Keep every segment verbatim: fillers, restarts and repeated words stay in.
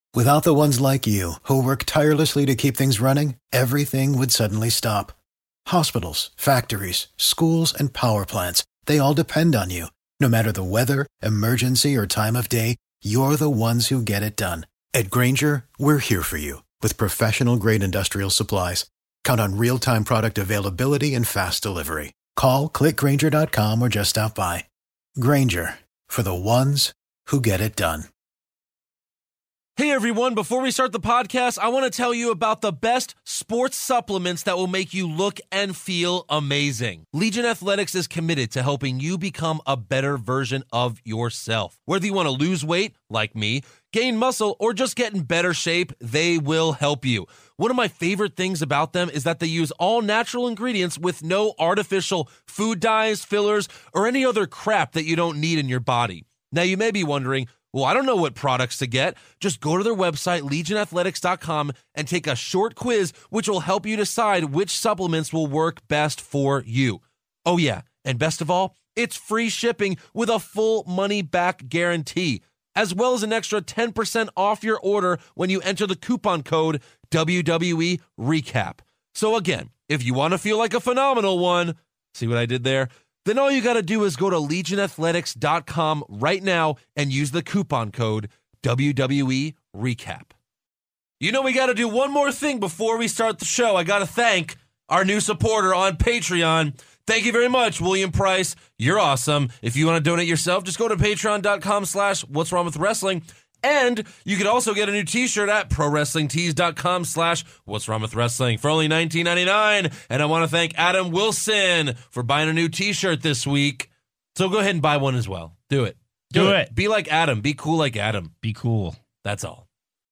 Without the ones like you, who work tirelessly to keep things running, everything would suddenly stop. Hospitals, factories, schools, and power plants, they all depend on you. No matter the weather, emergency, or time of day, you're the ones who get it done. At Grainger, we're here for you with professional-grade industrial supplies. Count on real-time product availability and fast delivery. Call, click Grainger dot com, or just stop by. Grainger, for the ones who get it done. Hey everyone, before we start the podcast, I want to tell you about the best sports supplements that will make you look and feel amazing. Legion Athletics is committed to helping you become a better version of yourself. Whether you want to lose weight, like me, gain muscle, or just get in better shape, they will help you. One of my favorite things about them is that they use all natural ingredients with no artificial food dyes, fillers, or any other crap that you don't need in your body. Now you may be wondering, well, I don't know what products to get. Just go to their website, legion athletics dot com, and take a short quiz, which will help you decide which supplements will work best for you. Oh yeah, and best of all, it's free shipping with a full money-back guarantee, as well as an extra ten percent off your order when you enter the coupon code W W E Recap. So again, if you want to feel like a phenomenal one, see what I did there? Then all you got to do is go to legion athletics dot com right now and use the coupon code W W E Recap. You know, we got to do one more thing before we start the show. I got to thank our new supporter on Patreon. Thank you very much, William Price. You're awesome. If you want to donate yourself, just go to patreon dot com slash what's wrong with wrestling. And you can also get a new t-shirt at pro wrestling tees dot com slash what's wrong with wrestling for only nineteen ninety-nine. And I want to thank Adam Wilson for buying a new t-shirt this week. So go ahead and buy one as well. Do it. Do, Do it. it. Be like Adam. Be cool like Adam. Be cool. That's all.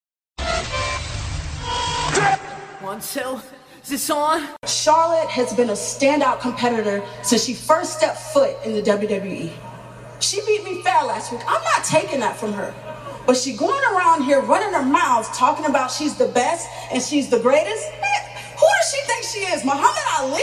One, two. Is this on? Charlotte has been a standout competitor since she first stepped foot in the W W E. She beat me fair last week. I'm not taking that from her. But she going around here running her mouth talking about she's the best and she's the greatest. Man, who does she think she is? Muhammad Ali?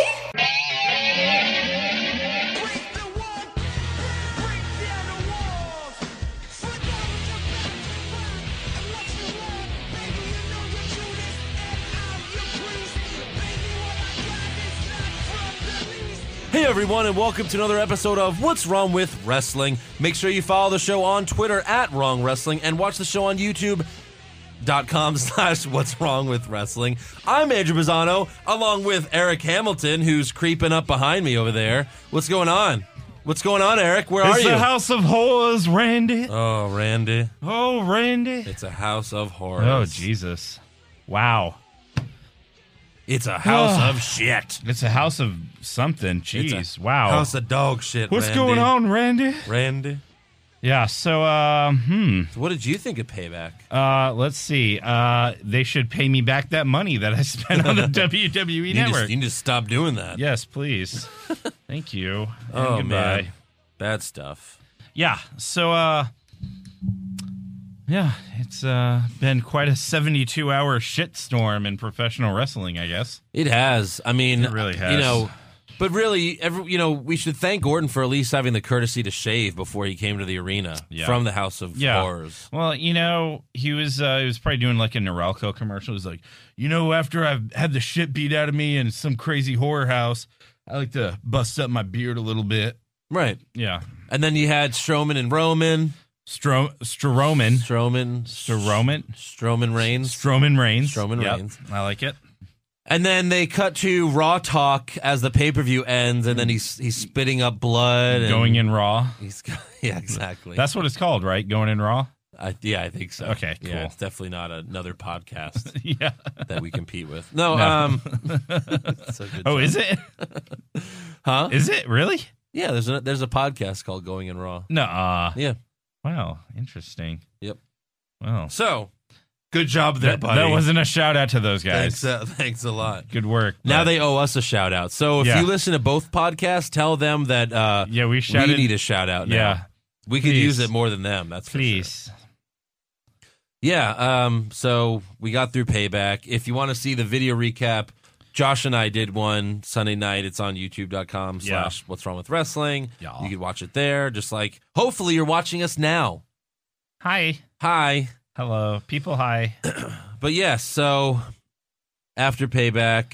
Hey everyone, and welcome to another episode of What's Wrong with Wrestling. Make sure you follow the show on Twitter at Wrong Wrestling and watch the show on YouTube dot com slash What's Wrong with Wrestling. I'm Andrew Bizzano, along with Eric Hamilton, who's creeping up behind me over there. What's going on? What's going on, Eric? Where it's are you? It's the House of Horrors, Randy. Oh, Randy. Oh, Randy. It's a House of Horrors. Oh, Jesus. Wow. It's a house of shit. It's a house of something. Jeez, wow. House of dog shit, What's Randy. going on, Randy? Randy. Yeah, so, uh, hmm. So what did you think of Payback? Uh, let's see. Uh, they should pay me back that money that I spent on the W W E you Network. Just, you need to stop doing that. Yes, please. Thank you. And oh, goodbye. Man. Bad stuff. Yeah, so, uh... Yeah, it's uh, been quite a seventy-two hour shitstorm in professional wrestling, I guess. It has. I mean, it really has. You know, but really, every, you know, we should thank Gordon for at least having the courtesy to shave before he came to the arena yeah. from the House of yeah. Horrors. Well, you know, he was uh, he was probably doing like a Norelco commercial. He was like, you know, after I've had the shit beat out of me in some crazy horror house, I like to bust up my beard a little bit. Right. Yeah. And then you had Strowman and Roman. Stro- Strowman. Strowman. Strowman. Strowman Reigns. Strowman Reigns. Strowman yep. Reigns. I like it. And then they cut to Raw Talk as the pay-per-view ends, and then he's he's spitting up blood. And Going in Raw. He's Yeah, exactly. That's what it's called, right? Going in Raw? I, yeah, I think so. Okay, cool. Yeah, it's definitely not another podcast yeah. that we compete with. No, no. um... oh, is it? Huh? Is it? Really? Yeah, there's a, there's a podcast called Going in Raw. Nuh-uh. Yeah. Wow, interesting. Yep. Wow. So, good job there, that, buddy. That wasn't a shout out to those guys. Thanks, uh, thanks a lot. Good work. Now but... they owe us a shout out. So if yeah. you listen to both podcasts, tell them that uh, yeah, we, shouted... we need a shout out now. Yeah. We could Please. use it more than them. That's for Please. Sure. Yeah. Um. So we got through Payback. If you want to see the video recap, Josh and I did one Sunday night. It's on youtube dot com slash what's wrong with wrestling. Yeah. You can watch it there. Just like, hopefully you're watching us now. Hi. Hi. Hello, people. Hi. But yes, so after Payback,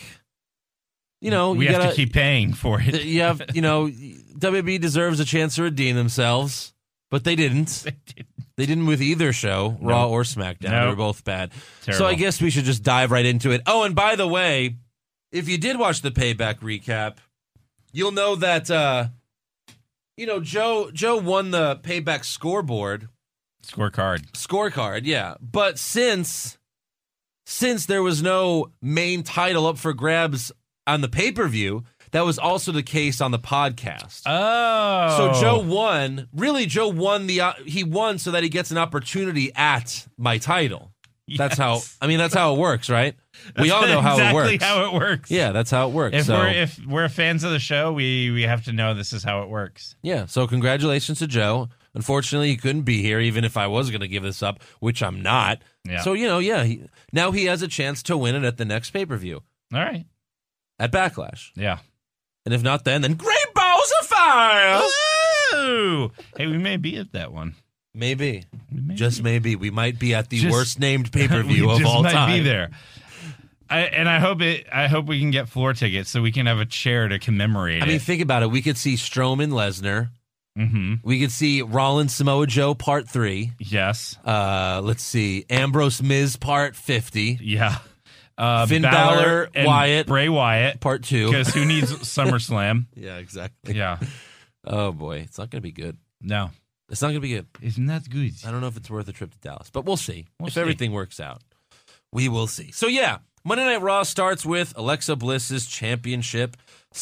you know, we you have gotta, to keep paying for it. You have, you know, W W E deserves a chance to redeem themselves, but they didn't. They didn't. They didn't with either show, Raw or SmackDown. Nope. They were both bad. Terrible. So I guess we should just dive right into it. Oh, and by the way, if you did watch the Payback recap, you'll know that, uh, you know, Joe Joe won the Payback scoreboard. Scorecard. Scorecard, yeah. But since since there was no main title up for grabs on the pay-per-view, that was also the case on the podcast. Oh. So Joe won. Really, Joe won the uh, he won so that he gets an opportunity at my title. That's Yes. how I mean that's how it works, right? We That's all know how exactly it works. how it works. Yeah, that's how it works. If so, we're if we're fans of the show, we we have to know this is how it works. yeah, so congratulations to Joe. Unfortunately, he couldn't be here, even if I was going to give this up, which I'm not. Yeah. So, you know, yeah, he, now he has a chance to win it at the next pay-per-view All right. at Backlash. Yeah. And if not then, then Great Balls of Fire! Ooh. Hey, we may be at that one. Maybe. We may Just be. maybe. We might be at the Just- worst-named pay-per-view we of just all might time. be there. I, and I hope it. I hope we can get floor tickets so we can have a chair to commemorate I mean, it. think about it. We could see Strowman Lesnar. Mm-hmm. We could see Rollins Samoa Joe Part three. Yes. Uh, let's see. Ambrose Miz Part fifty. Yeah. Uh, Finn Balor, and Wyatt. Bray Wyatt. Part two. Because who needs SummerSlam? Yeah, exactly. Yeah. Oh, boy. It's not going to be good. No. It's not going to be good. Isn't that good? I don't know if it's worth a trip to Dallas, but we'll see. We'll if see. everything works out, we will see. So, yeah, Monday Night Raw starts with Alexa Bliss's championship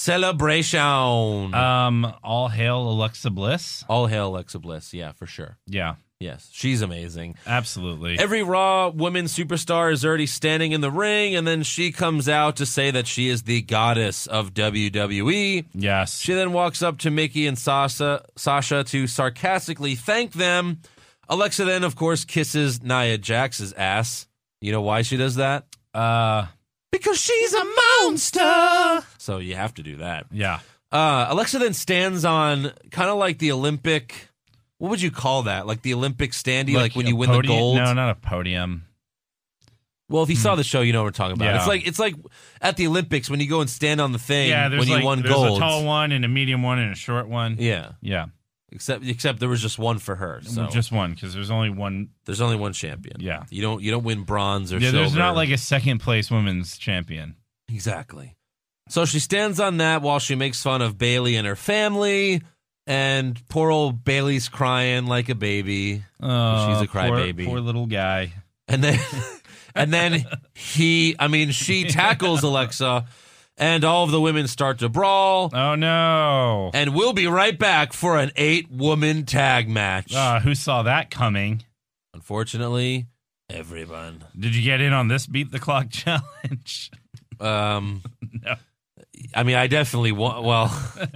celebration. Um. All hail Alexa Bliss. All hail Alexa Bliss. Yeah, for sure. Yeah. Yes, she's amazing. Absolutely. Every Raw woman superstar is already standing in the ring, and then she comes out to say that she is the goddess of W W E. Yes. She then walks up to Mickey and Sasha, Sasha to sarcastically thank them. Alexa then, of course, kisses Nia Jax's ass. You know why she does that? Uh. Because she's a monster. So you have to do that. Yeah. Uh, Alexa then stands on kind of like the Olympic. What would you call that? Like the Olympic standee, like, when a you win podium- the gold? No, not a podium. Well, if you saw the show, you know what we're talking about. Yeah. It's like it's like at the Olympics when you go and stand on the thing Yeah. There's when you like won there's gold. a tall one and a medium one and a short one. Yeah. Yeah. Except except there was just one for her. So Just one because there's only one. there's only one champion. Yeah. You don't you don't win bronze or Yeah. silver. There's not like a second place women's champion. Exactly. So she stands on that while she makes fun of Bailey and her family, and poor old Bailey's crying like a baby. Oh, She's a poor- crybaby. Poor little guy. And then and then he I mean she tackles Alexa and all of the women start to brawl. Oh no. And we'll be right back for an eight-woman tag match. Uh, who saw that coming? Unfortunately, everyone. Did you get in on this beat the clock challenge? Um, No. I mean, I definitely wa- well.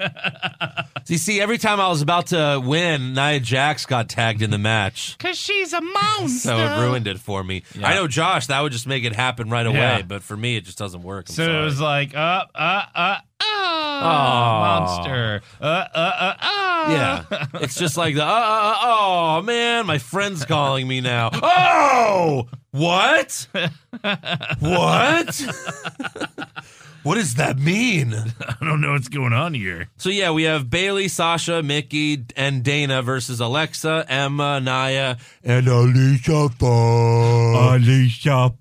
you see, every time I was about to win, Nia Jax got tagged in the match, Cause she's a monster. so it ruined it for me. Yeah. I know Josh, that would just make it happen right away, Yeah. but for me, it just doesn't work. I'm So sorry. it was like, uh, uh, uh, uh, Aw. monster. Uh, uh, uh, uh. Yeah, it's just like the uh, uh, uh, oh man, my friend's calling me now. Oh, what? What? What does that mean? I don't know what's going on here. So yeah, we have Bailey, Sasha, Mickey, and Dana versus Alexa, Emma, Nia, and Alicia Fox. Alicia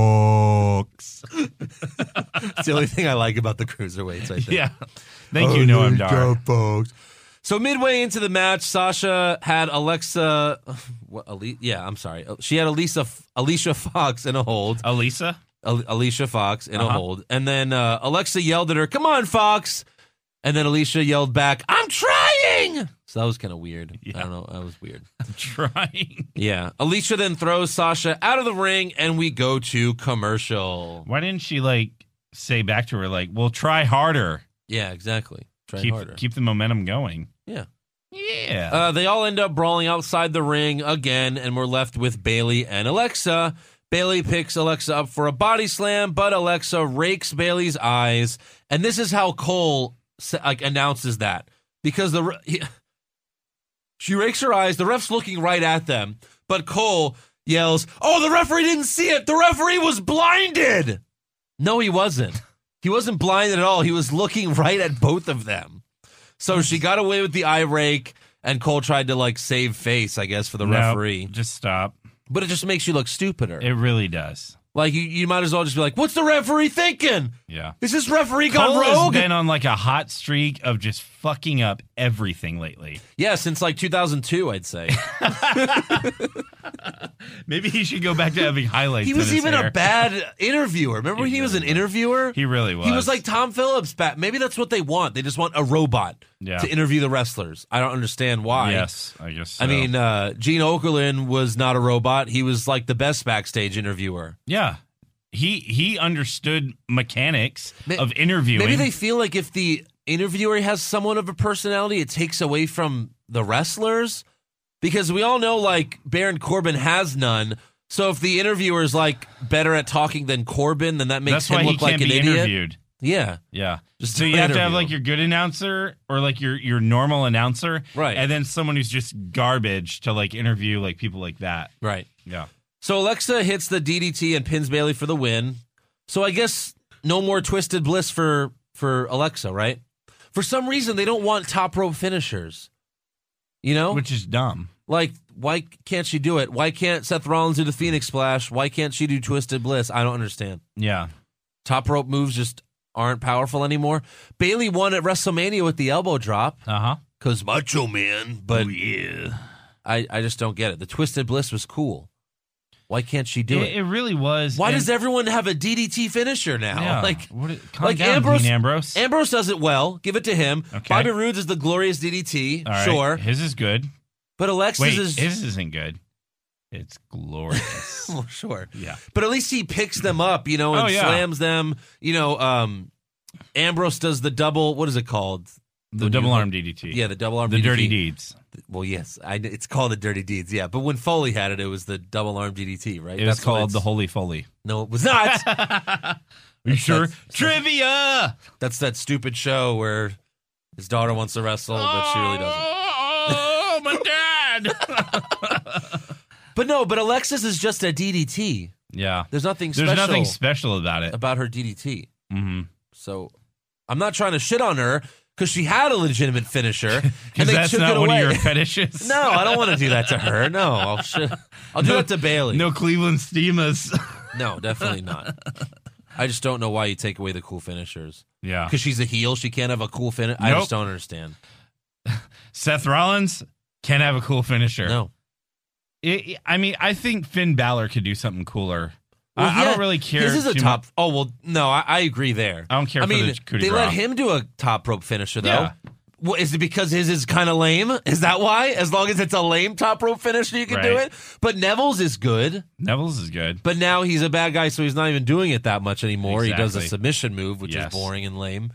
Fox. It's the only thing I like about the cruiserweights, I think. Yeah. Thank you, Noam Dar. Fox. So midway into the match, Sasha had Alexa. What, Ali, yeah, I'm sorry. She had Alicia Alicia Fox in a hold. Elisa? Al- Alicia Fox in a Uh-huh. hold, and then uh, Alexa yelled at her, "Come on, Fox!" And then Alicia yelled back, "I'm trying." So that was kind of weird. Yeah. I don't know. That was weird. I'm trying. Yeah. Alicia then throws Sasha out of the ring, and we go to commercial. Why didn't she, like, say back to her, like, well, try harder. Yeah, exactly. Try Keep, harder. keep the momentum going. Yeah. Yeah. Uh, they all end up brawling outside the ring again, and we're left with Bailey and Alexa. Bailey picks Alexa up for a body slam, but Alexa rakes Bailey's eyes, and this is how Cole like announces that because the he, she rakes her eyes. The ref's looking right at them, but Cole yells, "Oh, the referee didn't see it. The referee was blinded." No, he wasn't. He wasn't blinded at all. He was looking right at both of them. So she got away with the eye rake, and Cole tried to, like, save face, I guess, for the No, referee. just stop. But it just makes you look stupider. It really does. Like, you, you might as well just be like, what's the referee thinking? Yeah. Is this referee gone Cole has rogue? been on like a hot streak of just fucking up everything lately. Yeah, since like two thousand two, I'd say. Maybe he should go back to having highlights. He was in his even hair. a bad interviewer. Remember when He he was an really was. interviewer? He really was. He was like Tom Phillips back. Maybe that's what they want. They just want a robot Yeah. to interview the wrestlers. I don't understand why. Yes, I guess so. I mean, uh, Gene Okerlund was not a robot. He was like the best backstage interviewer. yeah. He he understood mechanics Ma- of interviewing. Maybe they feel like if the interviewer has somewhat of a personality, it takes away from the wrestlers. Because we all know, like, Baron Corbin has none. So if the interviewer is, like, better at talking than Corbin, then that makes That's why him he look can't like an be idiot. interviewed. Yeah. Yeah. Just so don't you have to have interview like him. your good announcer or like your your normal announcer, Right. And then someone who's just garbage to like interview like people like that. Right. Yeah. So Alexa hits the D D T and pins Bayley for the win. So I guess no more Twisted Bliss for, for Alexa, right? For some reason, they don't want top rope finishers. You know? Which is dumb. Like, why can't she do it? Why can't Seth Rollins do the Phoenix Splash? Why can't she do Twisted Bliss? I don't understand. Yeah. Top rope moves just aren't powerful anymore. Bayley won at WrestleMania with the elbow drop Uh huh. because Macho Man, but Oh, yeah. I, I just don't get it. The Twisted Bliss was cool. Why can't she do It, it? it really was. Why and- does everyone have a D D T finisher now? Yeah. Like, what, calm like down, Ambrose, Dean Ambrose. Ambrose does it well. Give it to him. Okay. Bobby Roode's is the glorious D D T, All right. sure. His is good. But Alexis Wait, is his isn't good. It's glorious. well, sure. Yeah. But at least he picks them up, you know, and Oh, yeah. slams them. You know, um, Ambrose does the double. What is it called? The, double new- arm D D T. Yeah, the double arm. The D D T. dirty deeds. Well, yes, I, it's called the Dirty Deeds. Yeah, but when Foley had it, it was the double arm D D T, right? It was That's what called it's- the Holy Foley. No, it was not. Are you sure? that's- Trivia. That's that stupid show where his daughter wants to wrestle, but she really doesn't. Oh, my dad. But no, but Alexis is just a D D T. Yeah. There's nothing There's special nothing special about it. about her D D T. Mm-hmm. So I'm not trying to shit on her because she had a legitimate finisher, and Because they that's took not it one away. of your fetishes. No, I don't want to do that to her. No, I'll shit. I'll do No- that to Bailey. No Cleveland Steamas. No, definitely not. I just don't know why you take away the cool finishers. Yeah. Because she's a heel, she can't have a cool finish. I Nope. just don't understand. Seth Rollins can have a cool finisher. No. It, I mean, I think Finn Balor could do something cooler. Well, I, I yeah, don't really care. His is a too top. much- Oh well, no, I, I agree there. I don't care I for mean, the coup de they grace. let him do a top rope finisher though. Yeah. Well, is it because his is kind of lame? Is that why? As long as it's a lame top rope finisher, you can do Right. it. But Neville's is good. Neville's is good. But now he's a bad guy, so he's not even doing it that much anymore. He does a Exactly. submission move, which Yes. is boring and lame.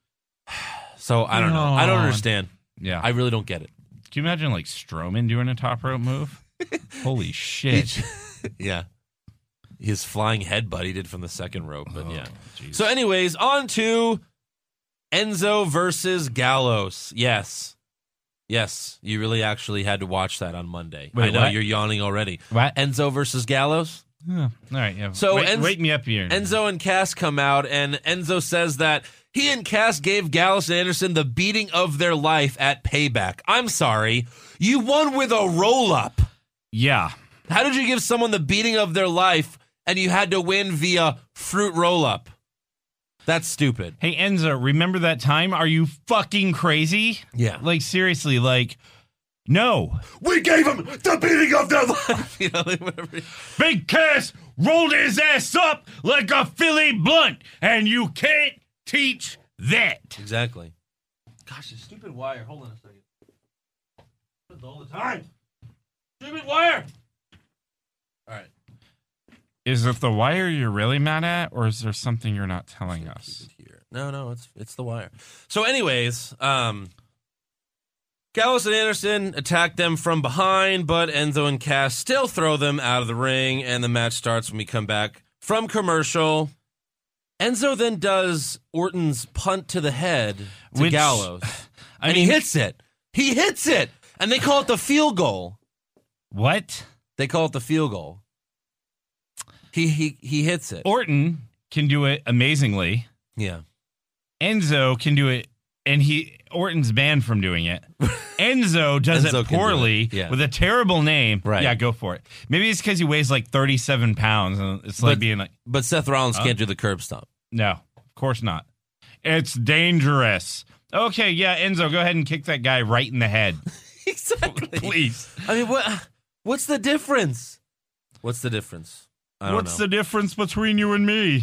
So I don't know. I don't No. understand. Yeah. I really don't get it. Can you imagine like Strowman doing a top rope move? Holy shit. Yeah. His flying headbutt he did from the second rope, but Oh, yeah. geez. So anyways, on to Enzo versus Gallows. Yes. Yes. You really actually had to watch that on Monday. Wait, I know what? you're yawning already. What? Enzo versus Gallows? Yeah. All right. Yeah. So wait, Enz- wake me up here. Enzo and Cass come out, and Enzo says that he and Cass gave Gallows and Anderson the beating of their life at Payback. I'm sorry. You won with a roll-up. Yeah. How did you give someone the beating of their life and you had to win via fruit roll-up? That's stupid. Hey, Enzo, remember that time? Are you fucking crazy? Yeah. Like, seriously, like, no. We gave him the beating of their life. You know, like whatever. Big Cass rolled his ass up like a Philly blunt, and you can't teach that. Exactly. Gosh, this stupid wire. Hold on a second. All the time. Stupid wire. All right. Is it the wire you're really mad at, or is there something you're not telling us? Here. No, no, it's it's the wire. So, anyways, um, Gallows and Anderson attack them from behind, but Enzo and Cass still throw them out of the ring, and the match starts when we come back from commercial. Enzo then does Orton's punt to the head to Which- Gallows, I and mean, he hits it. He hits it, and they call it the field goal. what? They call it the field goal. He he he hits it. Orton can do it amazingly. Yeah. Enzo can do it, and he Orton's banned from doing it. Enzo does Enzo it poorly it. Yeah. with a terrible name. Right. Yeah, go for it. Maybe it's because he weighs like thirty-seven pounds, and it's like But- being like, But Seth Rollins Huh? can't do the curb stomp. no, of course not. It's dangerous. Okay, yeah, Enzo, go ahead and kick that guy right in the head, Exactly. please. I mean, what? What's the difference? What's the difference? I don't What's know. the difference between you and me?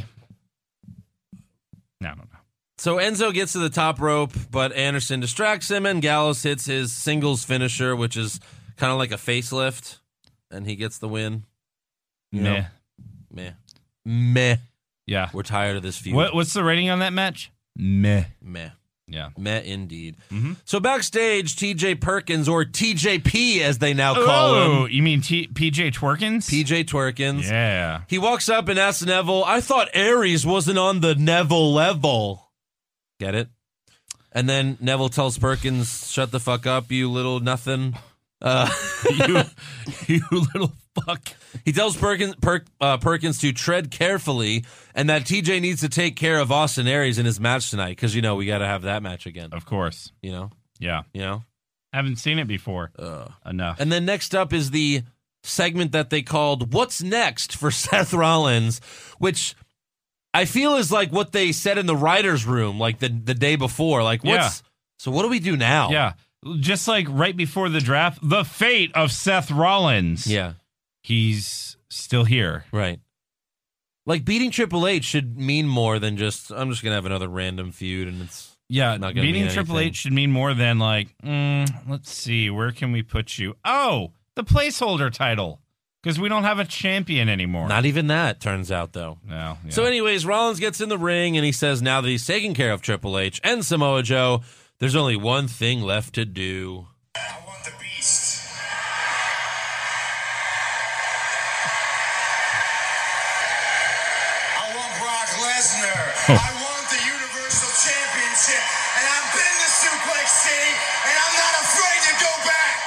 No, I don't know. So Enzo gets to the top rope, but Anderson distracts him, and Gallows hits his singles finisher, which is kind of like a facelift, and he gets the win. You Meh. know? Meh. Meh. Yeah. We're tired of this feud. What, what's the rating on that match? Meh. Meh. Yeah. Meh indeed. Mm-hmm. So backstage, T J Perkins, or T J P as they now call Oh, him, you mean T- P J Twerkins? P J Twerkins. Yeah. He walks up and asks Neville, I thought Aries wasn't on the Neville level. Get it? And then Neville tells Perkins, shut the fuck up, you little nothing. Uh, you, you little fuck. he tells Perkins, per, uh, Perkins to tread carefully and that T J needs to take care of Austin Aries in his match tonight because, you know, we got to have that match again. Of course. You know? Yeah. You know? Haven't seen it before. Uh. Enough. And then next up is the segment that they called What's Next for Seth Rollins, which I feel is like what they said in the writer's room like the, the day before. Like, what's Yeah. so what do we do now? Yeah. Just like right before the draft, the fate of Seth Rollins. Yeah. He's still here. Right. Like beating Triple H should mean more than just I'm just gonna have another random feud and it's Yeah, Not gonna beating mean Triple anything. H should mean more than like, mm, let's see, where can we put you? Oh, the placeholder title. Because we don't have a champion anymore. not even that, turns out though. No. Yeah. So anyways, Rollins gets in the ring and he says now that he's taking care of Triple H and Samoa Joe, there's only one thing left to do. I want the beast. I want Brock Lesnar. I want the Universal Championship. And I've been to Suplex City, and I'm not afraid to go back.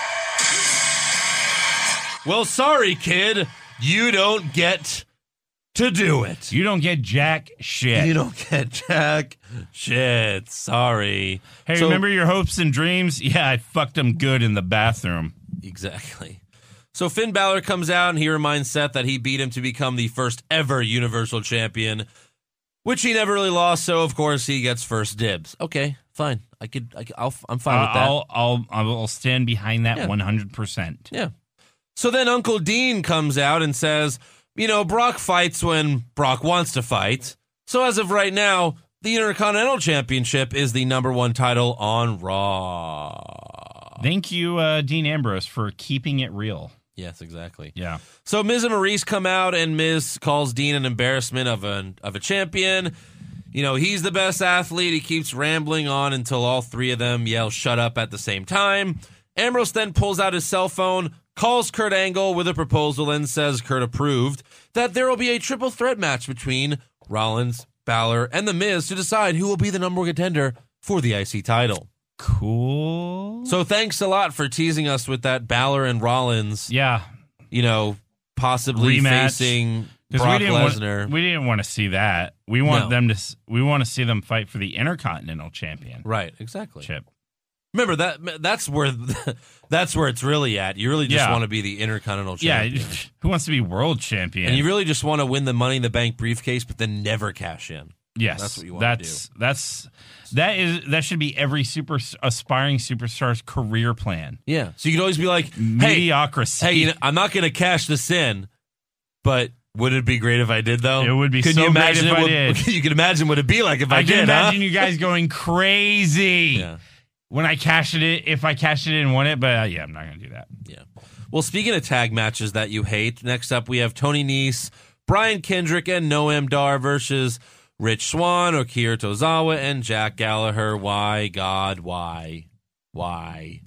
Well, sorry, kid. You don't get to do it. you don't get jack shit. You don't get jack shit. Sorry. hey, So- remember your hopes and dreams? Yeah, I fucked them good in the bathroom. Exactly. So Finn Balor comes out and he reminds Seth that he beat him to become the first ever Universal Champion, which he never really lost. So of course he gets first dibs. Okay, fine. I could. I could I'll, I'm fine with that. I'll, I'll, I'll stand behind that Yeah. one hundred percent. Yeah. So then Uncle Dean comes out and says, you know, Brock fights when Brock wants to fight. So as of right now, the Intercontinental Championship is the number one title on Raw. Thank you, uh, Dean Ambrose, for keeping it real. Yes, exactly. Yeah. So Miz and Maurice come out, and Miz calls Dean an embarrassment of a of a champion. You know, he's the best athlete. He keeps rambling on until all three of them yell "shut up" at the same time. Ambrose then pulls out his cell phone, calls Kurt Angle with a proposal, and says Kurt approved that there will be a triple threat match between Rollins, Balor, and The Miz to decide who will be the number one contender for the I C title. Cool. So thanks a lot for teasing us with that Balor and Rollins, Yeah. you know, possibly Rematch. facing 'Cause Brock we didn't want, Lesnar. we didn't want to see that. We want No. them to. s- We want to see them fight for the Intercontinental Championship. Right, exactly. Remember that that's where that's where it's really at. You really just Yeah. want to be the Intercontinental Yeah. Champion. Who wants to be world champion? And you really just want to win the Money in the Bank briefcase, but then never cash in. yes, that's what you wanna that's, That's that is that should be every super aspiring superstar's career plan. Yeah. So you could always be like, hey, Mediocrity. hey, you know, I'm not going to cash this in, but would it be great if I did, though? It would be Could so you great imagine if it I would- did. You can imagine what it'd be like if I, I did, can imagine huh? you guys going crazy Yeah. when I cashed it. If I cashed it in and won it, but uh, yeah, I'm not going to do that. Yeah. Well, speaking of tag matches that you hate, next up we have Tony Nese, Brian Kendrick, and Noam Dar versus Rich Swann, Akira Tozawa, and Jack Gallagher. Why, God, why? Why?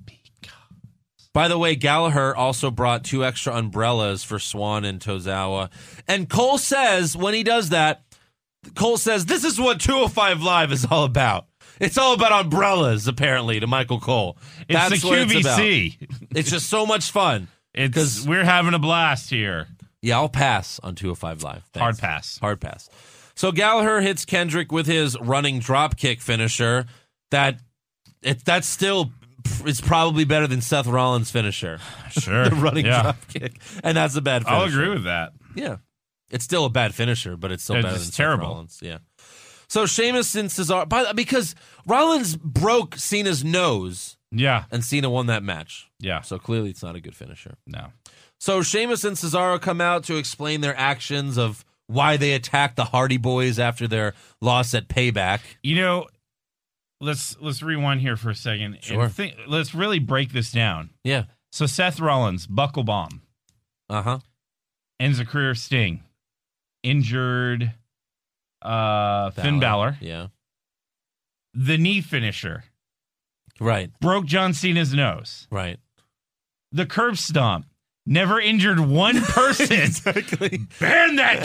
By the way, Gallagher also brought two extra umbrellas for Swann and Tozawa. And Cole says, when he does that, Cole says, this is what two oh five Live is all about. It's all about umbrellas, apparently, to Michael Cole. It's That's the what Q V C. It's about. It's just so much fun. It's we're having a blast here. Yeah, I'll pass on two oh five Live. Thanks. Hard pass. Hard pass. So Gallagher hits Kendrick with his running drop kick finisher. That it that's still it's probably better than Seth Rollins' finisher. Sure. The running yeah. drop kick. And that's a bad finisher. I'll agree with that. Yeah. It's still a bad finisher, but it's still It's better than terrible. Seth Rollins. Yeah. So Sheamus and Cesaro, by, because Rollins broke Cena's nose Yeah. and Cena won that match. Yeah. So clearly it's not a good finisher. No. So Sheamus and Cesaro come out to explain their actions of why they attacked the Hardy Boys after their loss at Payback. You know, let's let's rewind here for a second. Sure. And think, let's really break this down. Yeah. So Seth Rollins, buckle bomb, Uh-huh. ends a career sting, injured uh, Finn Balor, Yeah. the knee finisher, Right. broke John Cena's nose, Right. the curb stomp, never injured one person. Exactly. Ban that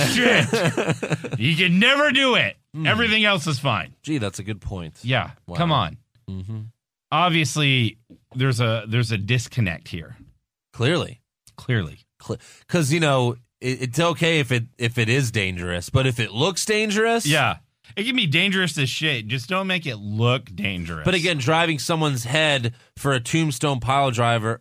shit. You can never do it. Everything else is fine. Gee, that's a good point. Yeah, Wow. come on. Mm-hmm. Obviously, there's a there's a disconnect here. Clearly. Clearly, Because, you know, it, it's okay if it if it is dangerous, but if it looks dangerous. yeah, it can be dangerous as shit. Just don't make it look dangerous. But again, driving someone's head for a tombstone pile driver.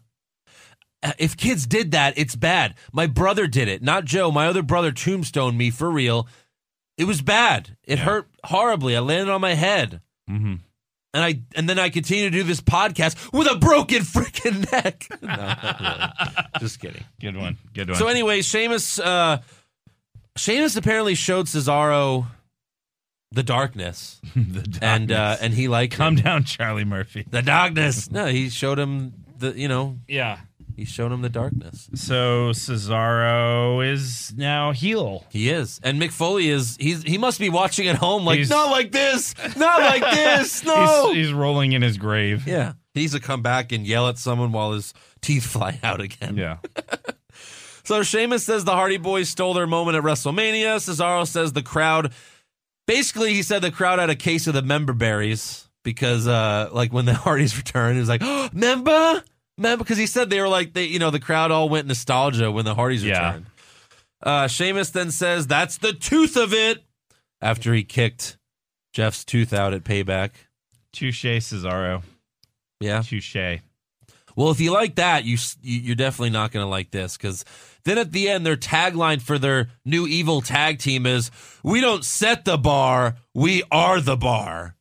If kids did that, it's bad. My brother did it, not Joe. My other brother tombstoned me for real. It was bad. It Yeah. hurt horribly. I landed on my head. Mm-hmm. And I and then I continue to do this podcast with a broken freaking neck. No, not really. Just kidding. Good one. Good one. So anyway, Sheamus, uh, Sheamus apparently showed Cesaro the darkness, the darkness. and uh, and he liked calm it. down, Charlie Murphy. The darkness. No, he showed him the you know Yeah. he showed him the darkness. So Cesaro is now heel. He is, and Mick Foley is. He's he must be watching at home like He's- not like this, not like this. No. He's, he's rolling in his grave. Yeah, he needs to come back and yell at someone while his teeth fly out again. Yeah. So Sheamus says the Hardy Boys stole their moment at WrestleMania. Cesaro says the crowd, basically he said the crowd had a case of the member berries because uh, like when the Hardys returned, it was like, oh, member? Member? Because he said they were like, they, you know, the crowd all went nostalgia when the Hardys Yeah. returned. Uh, Sheamus then says that's the tooth of it after he kicked Jeff's tooth out at Payback. Touche, Cesaro. Yeah. Touche. Well, if you like that, you you're definitely not going to like this because then at the end, their tagline for their new evil tag team is "We don't set the bar, we are the bar."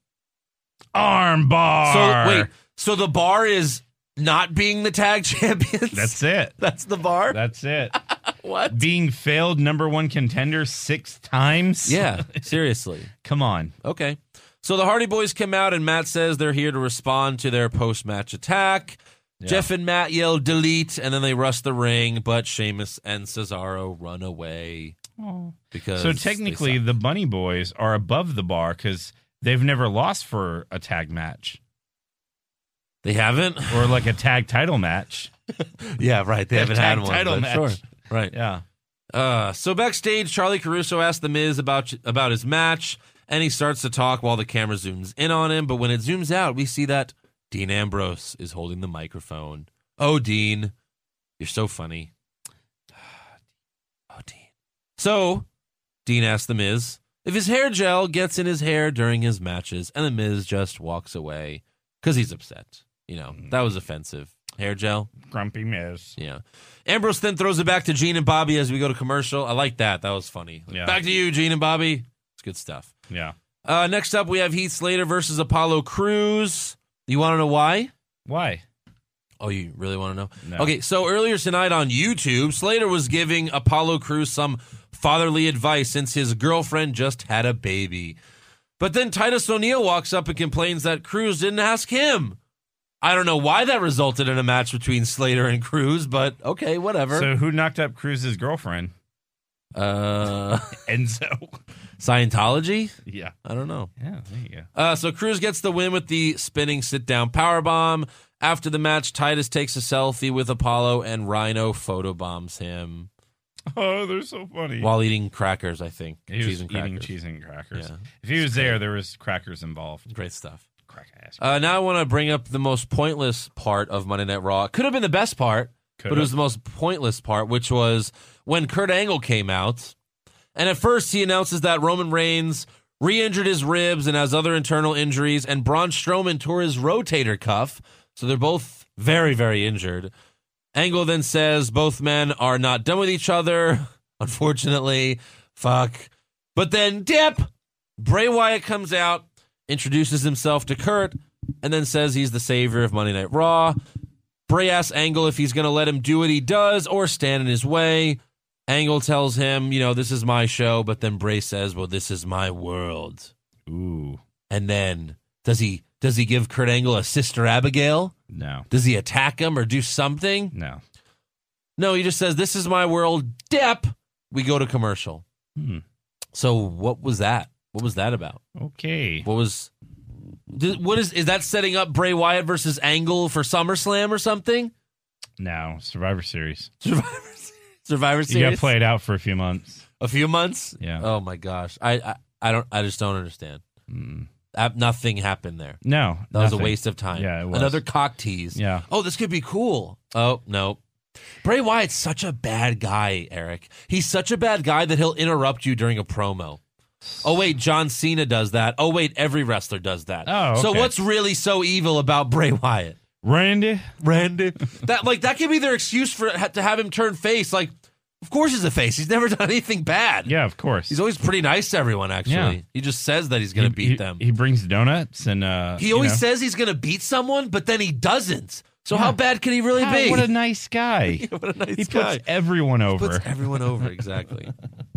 Arm bar. So wait, so the bar is not being the tag champions? That's it. That's the bar. That's it. What? Being failed number one contender six times? Yeah, seriously. Come on. Okay. So the Hardy Boys come out, and Matt says they're here to respond to their post-match attack. Yeah. Jeff and Matt yell delete, and then they rush the ring, but Sheamus and Cesaro run away. Because So they technically, suck. the Bunny Boys are above the bar because they've never lost for a tag match They haven't? or like a tag title match. Yeah, right. They A haven't tag had one. title but match. Sure. Right. Yeah. Uh, so backstage, Charlie Caruso asks The Miz about about his match, and he starts to talk while the camera zooms in on him. But when it zooms out, we see that Dean Ambrose is holding the microphone. Oh, Dean, you're so funny. Oh, Dean. So Dean asks The Miz if his hair gel gets in his hair during his matches, and The Miz just walks away because he's upset. You know, that was offensive. Hair gel? Grumpy Miz. Yeah. Ambrose then throws it back to Gene and Bobby as we go to commercial. I like that. That was funny. Yeah. Back to you, Gene and Bobby. It's good stuff. Yeah. Uh, next up, we have Heath Slater versus Apollo Crews. You want to know why? Why? Oh, you really want to know? No. Okay, so earlier tonight on YouTube, Slater was giving Apollo Crews some fatherly advice since his girlfriend just had a baby. But then Titus O'Neil walks up and complains that Crews didn't ask him. I don't know why that resulted in a match between Slater and Crews, but okay, whatever. So who knocked up Cruz's girlfriend? uh, Enzo. Scientology? Yeah. I don't know. Yeah, there you go. Uh, so Crews gets the win with the spinning sit-down powerbomb. After the match, Titus takes a selfie with Apollo, and Rhino photobombs him Oh, they're so funny. while eating crackers, I think. he was cheese and eating crackers. cheese and crackers. Yeah. If he was there, there was crackers involved. Great stuff. Crack ass. Uh, now I want to bring up the most pointless part of Monday Night Raw. It could have been the best part, but it was the most pointless part, which was when Kurt Angle came out. And at first, he announces that Roman Reigns re-injured his ribs and has other internal injuries, and Braun Strowman tore his rotator cuff. So they're both very, very injured. Angle then says both men are not done with each other. Unfortunately, fuck. But then, dip! Bray Wyatt comes out, introduces himself to Kurt, and then says he's the savior of Monday Night Raw. Bray asks Angle if he's going to let him do what he does or stand in his way. Angle tells him, you know, this is my show, but then Bray says, well, this is my world. Ooh. And then, does he does he give Kurt Angle a Sister Abigail? No. Does he attack him or do something? No. No, he just says, this is my world, dip. We go to commercial. Hmm. So what was that? What was that about? Okay. What was... Did, what is is that setting up Bray Wyatt versus Angle for SummerSlam or something? No, Survivor Series. Survivor, Survivor Series. You got to play it out for a few months. A few months? Yeah. Oh my gosh, I I, I don't. I just don't understand. Mm. Uh, nothing happened there. No, that was nothing. a waste of time. Yeah, it was. Another cock tease. Yeah. Oh, this could be cool. Oh no. Bray Wyatt's such a bad guy, Eric. He's such a bad guy that he'll interrupt you during a promo. Oh, wait, John Cena does that. Oh, wait, every wrestler does that. Oh, okay. So what's really so evil about Bray Wyatt? Randy? Randy. That like that could be their excuse for to have him turn face. Like, of course he's a face. He's never done anything bad. Yeah, of course. He's always pretty nice to everyone, actually. Yeah. He just says that he's going to beat he, them. He brings donuts and... uh He always you know. says he's going to beat someone, but then he doesn't. So Yeah. how bad can he really God, be? What a nice guy. What a nice he guy. puts everyone over. Puts everyone over, exactly.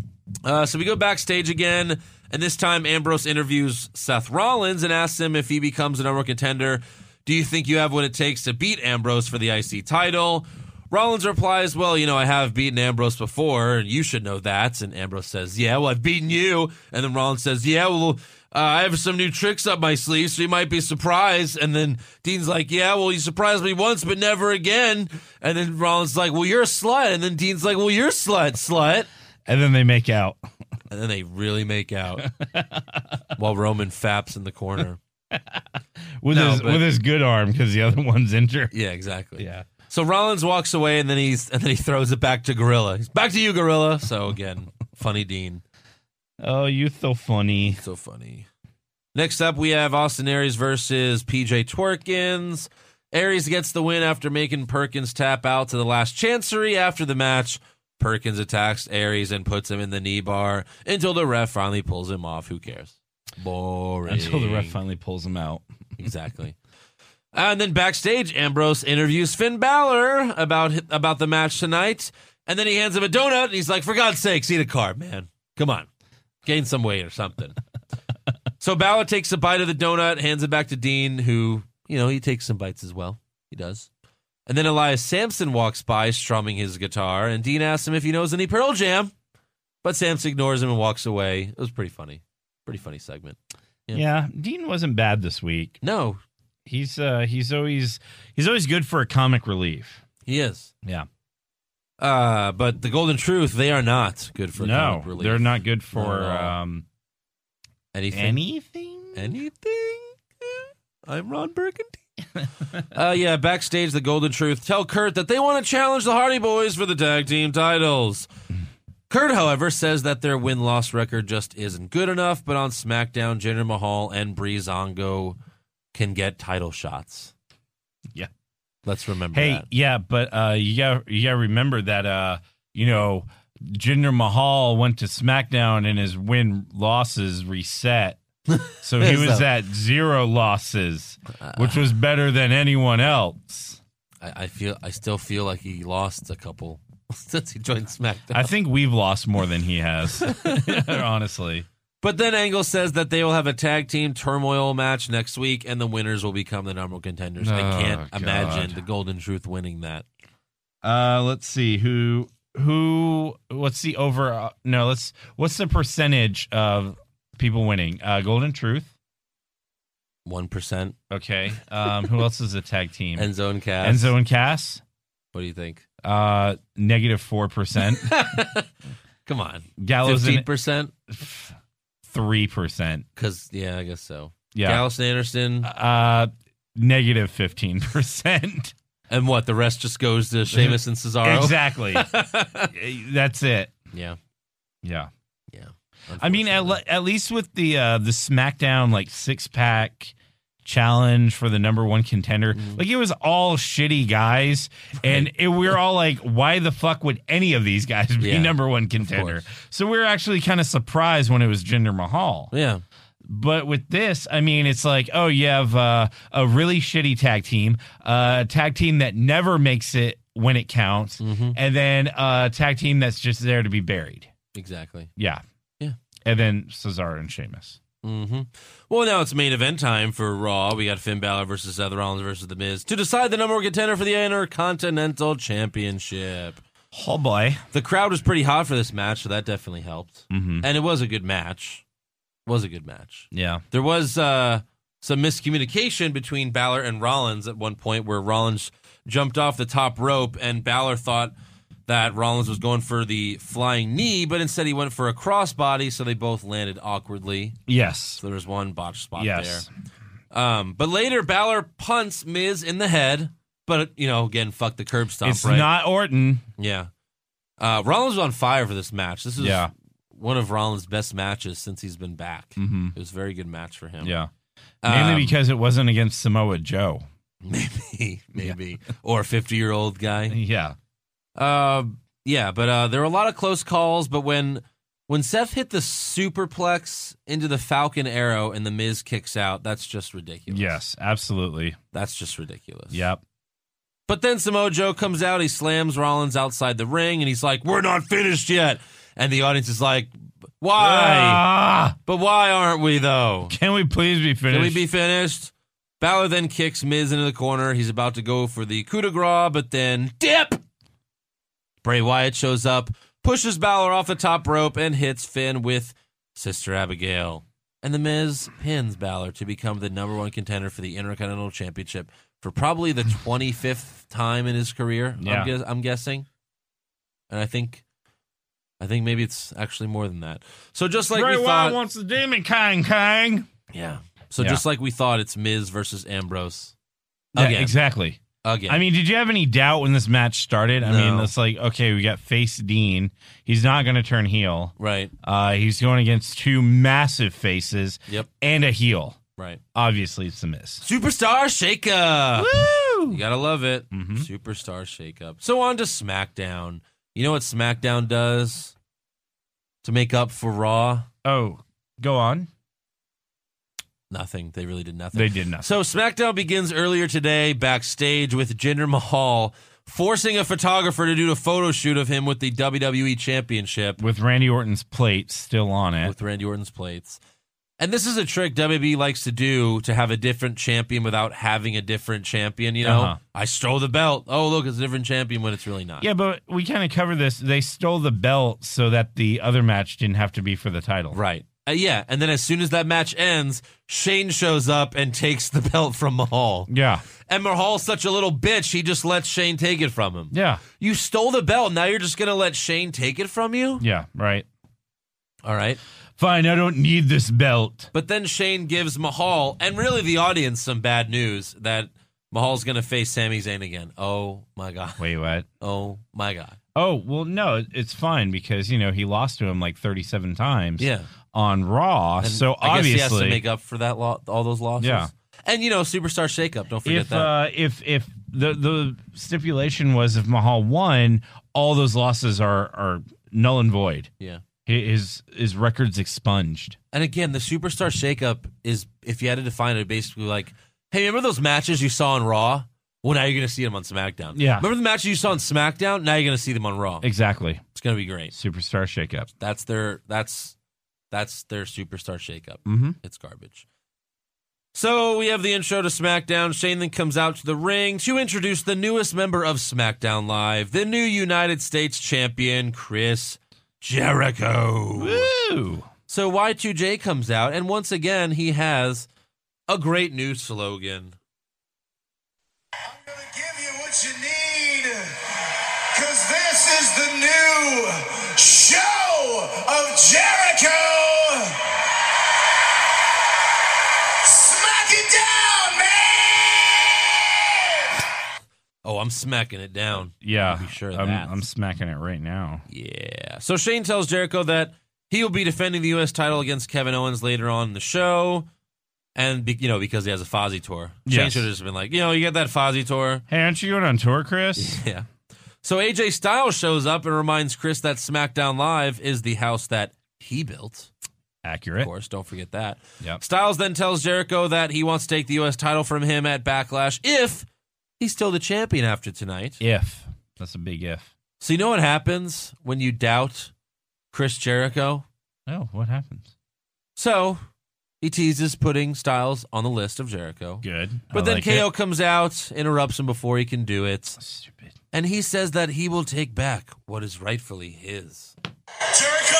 uh, so we go backstage again, and this time Ambrose interviews Seth Rollins and asks him if he becomes a number one contender, do you think you have what it takes to beat Ambrose for the I C title? Rollins replies, well, you know, I have beaten Ambrose before, and you should know that. And Ambrose says, yeah, well, I've beaten you. And then Rollins says, yeah, well, uh, I have some new tricks up my sleeve, so you might be surprised. And then Dean's like, yeah, well, you surprised me once, but never again. And then Rollins is like, well, you're a slut. And then Dean's like, well, you're a slut, slut. And then they make out. And then they really make out while Roman faps in the corner. with No, his but- with his good arm because the other one's injured. Yeah, exactly. Yeah. So Rollins walks away, and then he's and then he throws it back to Gorilla. He's back to you, Gorilla. So again, funny Dean. Oh, you so funny. So funny. Next up, we have Austin Aries versus P J Twerkins. Aries gets the win after making Perkins tap out to the last chancery. After the match, Perkins attacks Aries and puts him in the knee bar until the ref finally pulls him off. Who cares? Boring. Until the ref finally pulls him out. Exactly. And then backstage, Ambrose interviews Finn Balor about about the match tonight. And then he hands him a donut, and he's like, for God's sakes, eat a carb, man. Come on. Gain some weight or something. So Balor takes a bite of the donut, hands it back to Dean, who, you know, he takes some bites as well. He does. And then Elias Sampson walks by, strumming his guitar, and Dean asks him if he knows any Pearl Jam. But Sampson ignores him and walks away. It was pretty funny. Pretty funny segment. Yeah. Yeah. Dean wasn't bad this week. No, He's uh he's always he's always good for a comic relief. he is. Yeah. Uh, but the Golden Truth, they are not good for no, comic relief. they're not good for Not at all. um anything. anything. Anything? I'm Ron Burgundy. uh, yeah, backstage, the Golden Truth tell Kurt that they want to challenge the Hardy Boys for the tag team titles. Kurt, however, says that their win-loss record just isn't good enough, but on SmackDown, Jinder Mahal and Breezango can get title shots. Yeah. Let's remember Hey, that. yeah, but uh, you got you got to remember that uh, you know, Jinder Mahal went to SmackDown and his win losses reset, so he was So- at zero losses, which was better than anyone else. I, I feel, I still feel like he lost a couple since he joined SmackDown. I think we've lost more than he has, honestly. But then Angle says that they will have a tag team turmoil match next week, and the winners will become the number one contenders. I Oh, can't God. imagine the Golden Truth winning that. Uh, let's see who who. What's the over? Uh, no, let's. What's the percentage of people winning? Uh, Golden Truth. One percent. Okay. Um, who else is a tag team? Enzo and Cass. Enzo and Cass. What do you think? Uh, negative four percent. Come on, Gallows fifteen and percent. three percent. Because yeah, I guess so. Yeah. Gallows and Anderson. Uh, negative fifteen percent. And what, the rest just goes to Sheamus and Cesaro? Exactly. That's it. Yeah. Yeah. Yeah. I mean, at, le- at least with the uh, the SmackDown like six pack challenge for the number one contender, mm. like it was all shitty guys, right. and it, we were all like, why the fuck would any of these guys be yeah, number one contender? So we were actually kind of surprised when it was Jinder Mahal. Yeah. But with this, I mean, it's like, oh, you have uh, a really shitty tag team, uh, a tag team that never makes it when it counts, mm-hmm. and then a tag team that's just there to be buried. Exactly. Yeah. Yeah. And then Cesaro and Sheamus. Mm-hmm. Well, now it's main event time for Raw. We got Finn Balor versus Seth Rollins versus The Miz to decide the number one contender for the Intercontinental Championship. Oh, boy. The crowd was pretty hot for this match, so that definitely helped. Mm-hmm. And it was a good match. It was a good match. Yeah. There was uh, some miscommunication between Balor and Rollins at one point where Rollins jumped off the top rope and Balor thought that Rollins was going for the flying knee, but instead he went for a crossbody, so they both landed awkwardly. Yes. So there was one botch spot yes. there. Um, but later, Balor punts Miz in the head, but, you know, again, fuck the curb stomp, it's right? It's not Orton. Yeah. Uh, Rollins was on fire for this match. This is yeah. one of Rollins' best matches since he's been back. Mm-hmm. It was a very good match for him. Yeah. Mainly um, because it wasn't against Samoa Joe. Maybe, maybe. Yeah. Or a fifty-year-old guy. Yeah. Uh, yeah, but uh, there were a lot of close calls, but when when Seth hit the superplex into the Falcon Arrow and the Miz kicks out, that's just ridiculous. Yes, absolutely. That's just ridiculous. Yep. But then Samoa Joe comes out, he slams Rollins outside the ring, and he's like, we're not finished yet. And the audience is like, why? Ah! But why aren't we, though? Can we please be finished? Can we be finished? Balor then kicks Miz into the corner. He's about to go for the coup de grace, but then dip! Bray Wyatt shows up, pushes Balor off the top rope, and hits Finn with Sister Abigail. And The Miz pins Balor to become the number one contender for the Intercontinental Championship for probably the twenty-fifth time in his career, yeah. I'm, guess- I'm guessing. And I think I think maybe it's actually more than that. So just like Bray we Wyatt thought... wants the demon Kang Kang. Yeah. So yeah. just like we thought, it's Miz versus Ambrose. Yeah, Again. exactly. Again. I mean, did you have any doubt when this match started? I No. mean, it's like, okay, we got face Dean. He's not going to turn heel. Right. Uh, he's going against two massive faces Yep. and a heel. Right. Obviously, it's The Miz. Superstar Shakeup. Woo! You gotta love it. Mm-hmm. Superstar Shakeup. So on to SmackDown. You know what SmackDown does to make up for Raw? Oh, go on. Nothing. They really did nothing. They did nothing. So SmackDown begins earlier today backstage with Jinder Mahal forcing a photographer to do a photo shoot of him with the W W E Championship. With Randy Orton's plate still on it. With Randy Orton's plates. And this is a trick W W E likes to do to have a different champion without having a different champion, you know? Uh-huh. I stole the belt. Oh, look, it's a different champion when it's really not. Yeah, but we kind of covered this. They stole the belt so that the other match didn't have to be for the title. Right. Uh, yeah, and then as soon as that match ends, Shane shows up and takes the belt from Mahal. Yeah. And Mahal's such a little bitch, he just lets Shane take it from him. Yeah. You stole the belt, now you're just going to let Shane take it from you? Yeah, right. All right. Fine, I don't need this belt. But then Shane gives Mahal, and really the audience, some bad news that Mahal's going to face Sami Zayn again. Oh, my God. Wait, what? Oh, my God. Oh, well, no, it's fine because, you know, he lost to him like thirty-seven times Yeah. on Raw. And so I obviously. guess he has to make up for that lo- all those losses. Yeah. And, you know, Superstar Shakeup, don't forget if, that. uh, if if the, the stipulation was if Mahal won, all those losses are, are null and void. Yeah. His his record's expunged. And again, the Superstar Shakeup is, if you had to define it, basically like, hey, remember those matches you saw on Raw? Well, now you're going to see them on SmackDown. Yeah. Remember the matches you saw on SmackDown? Now you're going to see them on Raw. Exactly. It's going to be great. Superstar Shakeup. That's their that's that's their Superstar Shakeup. Mm-hmm. It's garbage. So we have the intro to SmackDown. Shane then comes out to the ring to introduce the newest member of SmackDown Live, the new United States champion, Chris Jericho. Woo! So Y two J comes out, and once again, he has a great new slogan. I'm going to give you what you need, because this is the new show of Jericho. Smack it down, man! Oh, I'm I'm smacking it down. Yeah, Be sure of I'm, that. I'm smacking it right now. Yeah. So Shane tells Jericho that he will be defending the U S title against Kevin Owens later on in the show. And, be, you know, because he has a Fozzy tour. Shane Yes. should have just been like, you know, you get that Fozzy tour. Hey, aren't you going on tour, Chris? Yeah. So A J Styles shows up and reminds Chris that SmackDown Live is the house that he built. Accurate. Of course, don't forget that. Yep. Styles then tells Jericho that he wants to take the U S title from him at Backlash if he's still the champion after tonight. If. That's a big if. So you know what happens when you doubt Chris Jericho? Oh, what happens? So he teases putting Styles on the list of Jericho. Good. But I then like K O it. comes out, interrupts him before he can do it. Stupid. And he says that he will take back what is rightfully his. Jericho,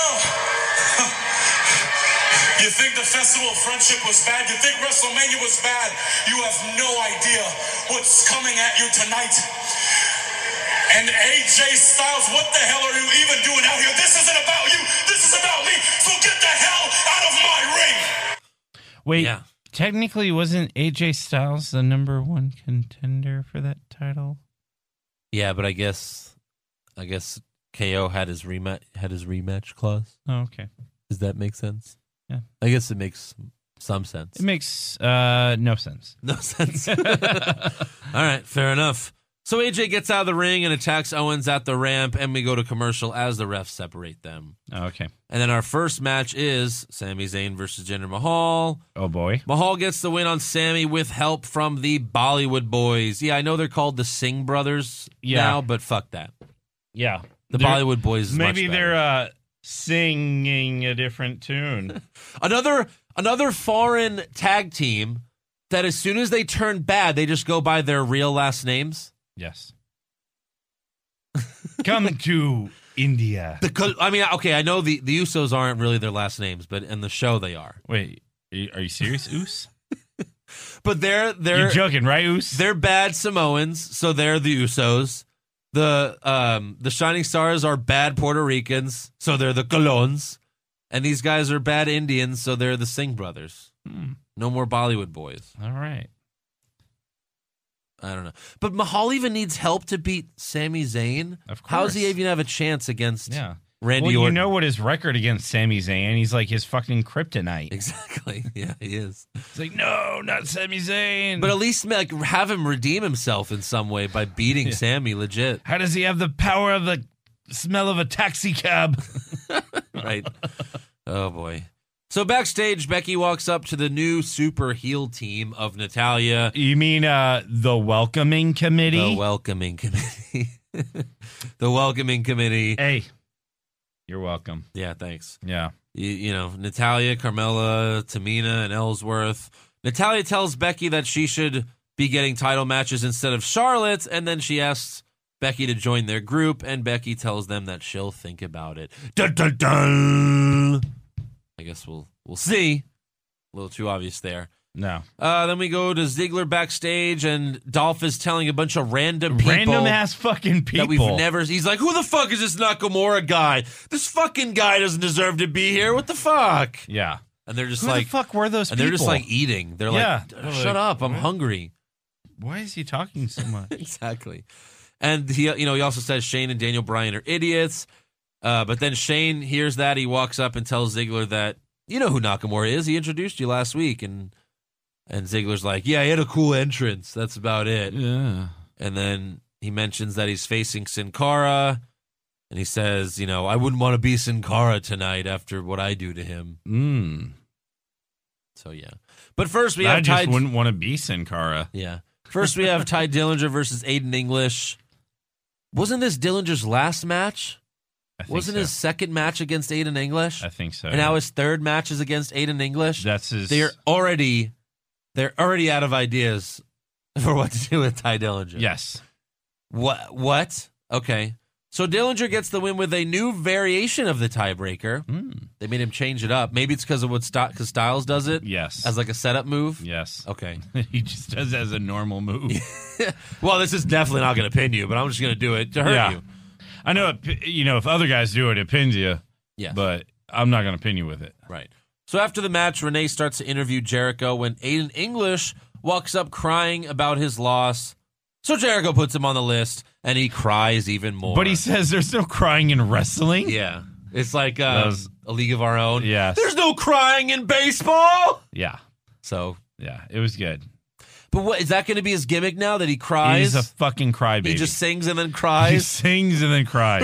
you think the Festival of Friendship was bad? You think WrestleMania was bad? You have no idea what's coming at you tonight. And A J Styles, what the hell are you even doing out here? This isn't about you. This is about me. So get the hell out of my ring. Wait, Yeah. technically, wasn't A J Styles the number one contender for that title? Yeah, but I guess I guess K O had his rematch had his rematch clause. Oh, okay. Does that make sense? Yeah. I guess it makes some sense. It makes uh, no sense. No sense. All right, fair enough. So A J gets out of the ring and attacks Owens at the ramp, and we go to commercial as the refs separate them. Oh, okay. And then our first match is Sami Zayn versus Jinder Mahal. Oh, boy. Mahal gets the win on Sami with help from the Bollywood Boys. Yeah, I know they're called the Singh Brothers Yeah. now, but fuck that. Yeah. The They're- Bollywood Boys is Maybe much better. they're uh, singing a different tune. Another another foreign tag team that as soon as they turn bad, they just go by their real last names. Yes. Come to India. The co- I mean, okay, I know the, the Usos aren't really their last names, but in the show they are. Wait, are you, are you serious, Oos? But they're they're You're joking, right, Oos? they're bad Samoans, so they're the Usos. The um the Shining Stars are bad Puerto Ricans, so they're the Colons. And these guys are bad Indians, so they're the Singh brothers. Hmm. No more Bollywood Boys. All right. I don't know. But Mahal even needs help to beat Sami Zayn. Of How does he course. even have a chance against Yeah. Randy well, you Orton? know what his record against Sami Zayn? He's like his fucking kryptonite. Exactly. Yeah, he is. It's like, no, not Sami Zayn. But at least like have him redeem himself in some way by beating Sammy legit. how does he have the power of the smell of a taxi cab? Right. Oh boy. So backstage, Becky walks up to the new super heel team of Natalya, You mean uh, the welcoming committee? the welcoming committee. The welcoming committee. hey, you're welcome. Yeah, thanks. Yeah. You, you know, Natalya, Carmella, Tamina, and Ellsworth. Natalya tells Becky that she should be getting title matches instead of Charlotte, and then she asks Becky to join their group, and Becky tells them that she'll think about it. Dun, dun, dun. I guess we'll we'll see. A little too obvious there. No. Uh, then we go to Ziggler backstage, and Dolph is telling a bunch of random people Random ass fucking people. that we've never. He's like, "Who the fuck is this Nakamura guy? This fucking guy doesn't deserve to be here. What the fuck?" Yeah. And they're just Who like, the fuck were those and people? they're just like eating. They're Yeah. like, They're "Shut like, up! I'm what? hungry." Why is he talking so much? Exactly. And he, you know, he also says Shane and Daniel Bryan are idiots. Uh, but then Shane hears that, he walks up and tells Ziggler that, you know who Nakamura is. He introduced you last week, and and Ziggler's like, yeah, he had a cool entrance. That's about it. Yeah. And then he mentions that he's facing Sin Cara, and he says, you know, I wouldn't want to be Sin Cara tonight after what I do to him. Mm. So yeah. But first we I have just Ty. wouldn't want to be Sin Cara. Yeah. First we have Ty Dillinger versus Aiden English. Wasn't this Dillinger's last match? I think Wasn't so. his second match against Aiden English? I think so. And now his third match is against Aiden English. That's his. They're already they're already out of ideas for what to do with Ty Dillinger. Yes. What what? Okay. So Dillinger gets the win with a new variation of the tiebreaker. Mm. They made him change it up. Maybe it's because of what St- cause Styles does it Yes. as like a setup move. yes. Okay. he just does it as a normal move. Well, this is definitely not going to pin you, but I'm just going to do it to hurt Yeah. you. I know, it, you know, if other guys do it, it pins you. Yeah. But I'm not going to pin you with it. Right. So after the match, Renee starts to interview Jericho when Aiden English walks up crying about his loss. So Jericho puts him on the list, and he cries even more. But he says there's no crying in wrestling. Yeah. It's like uh, was, a League of Our Own. Yes. There's no crying in baseball. Yeah. So, yeah, it was good. But what is that going to be his gimmick now that he cries? He's a fucking crybaby. He just sings and then He cries. sings and then cries.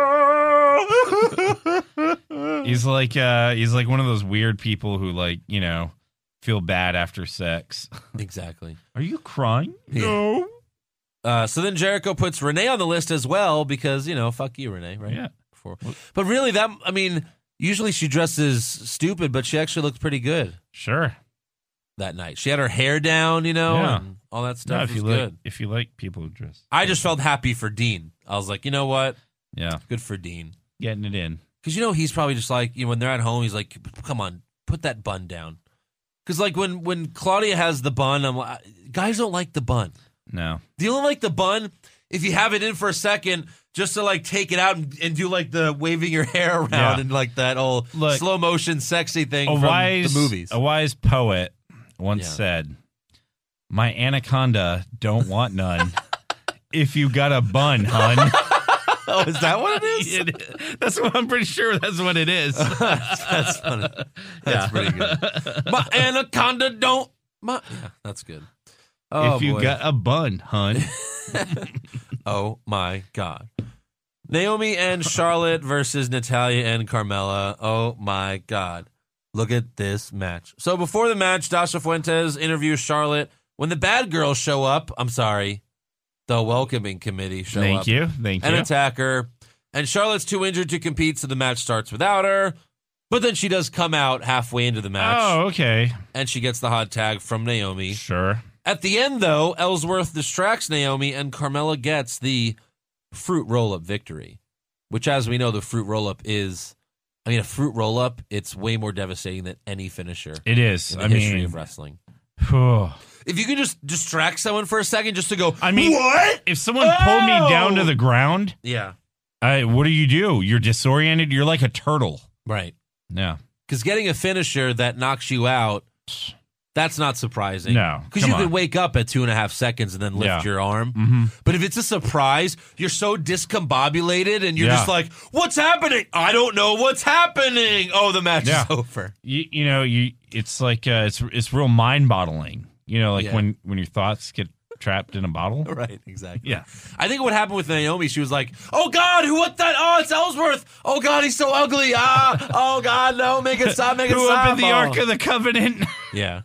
He's like uh, he's like one of those weird people who like, you know, feel bad after sex. Exactly. Are you crying? Yeah. No. Uh, so then Jericho puts Renee on the list as well because, you know, fuck you, Renee, right? Yeah. Before. But really, that, I mean, usually she dresses stupid, but she actually looked pretty good Sure. that night. She had her hair down, you know, Yeah. and all that No, stuff if was you good. like if you like people who dress. I just felt happy for Dean. I was like, you know what? Yeah. Good for Dean. Getting it in. Because, you know, he's probably just like, you know, when they're at home, he's like, come on, put that bun down. Because, like, when, when Claudia has the bun, I'm like, guys don't like the bun. No. Do you only like the bun if you have it in for a second just to, like, take it out and, and do, like, the waving your hair around Yeah. and, like, that old Look, slow motion sexy thing A from wise the movies? a wise poet once Yeah. said, "My anaconda don't want none. If you got a bun, hun." Oh, is that what it is? It- that's what I'm pretty sure that's what it is. That's funny. That's pretty good. My anaconda don't. My, yeah, that's good. Oh, if you boy. got a bun, hun. Oh my God. Naomi and Charlotte versus Natalya and Carmella. Oh my God. Look at this match. So before the match, Dasha Fuentes interviews Charlotte. When the bad girls show up, I'm sorry, the welcoming committee show Thank up you. Thank and you. attack her. And Charlotte's too injured to compete, so the match starts without her. But then she does come out halfway into the match, Oh, okay. and she gets the hot tag from Naomi. Sure. At the end, though, Ellsworth distracts Naomi, and Carmella gets the fruit roll-up victory, which, as we know, the fruit roll-up is, I mean, a fruit roll-up, it's way more devastating than any finisher It is. in the I history mean, of wrestling. phew. If you could just distract someone for a second just to go, I mean, what? if someone pulled me down to the ground, Yeah, I, what do you do? You're disoriented. You're like a turtle. right. Yeah. Because getting a finisher that knocks you out, that's not surprising. No, Because come you could on. wake up at two and a half seconds and then lift Yeah. your arm. Mm-hmm. But if it's a surprise, you're so discombobulated and you're Yeah. just like, what's happening? I don't know what's happening. Oh, the match Yeah. is over. You, you know, you. It's like uh, it's it's real mind boggling. You know, like Yeah. when when your thoughts get trapped in a bottle. Right, exactly. Yeah. I think what happened with Naomi, she was like, oh, God, who, what that? Oh, it's Ellsworth. Oh, God, he's so ugly. Ah, oh, God, no, make it stop, make it Who stop. up in the Oh. Ark of the Covenant? Yeah.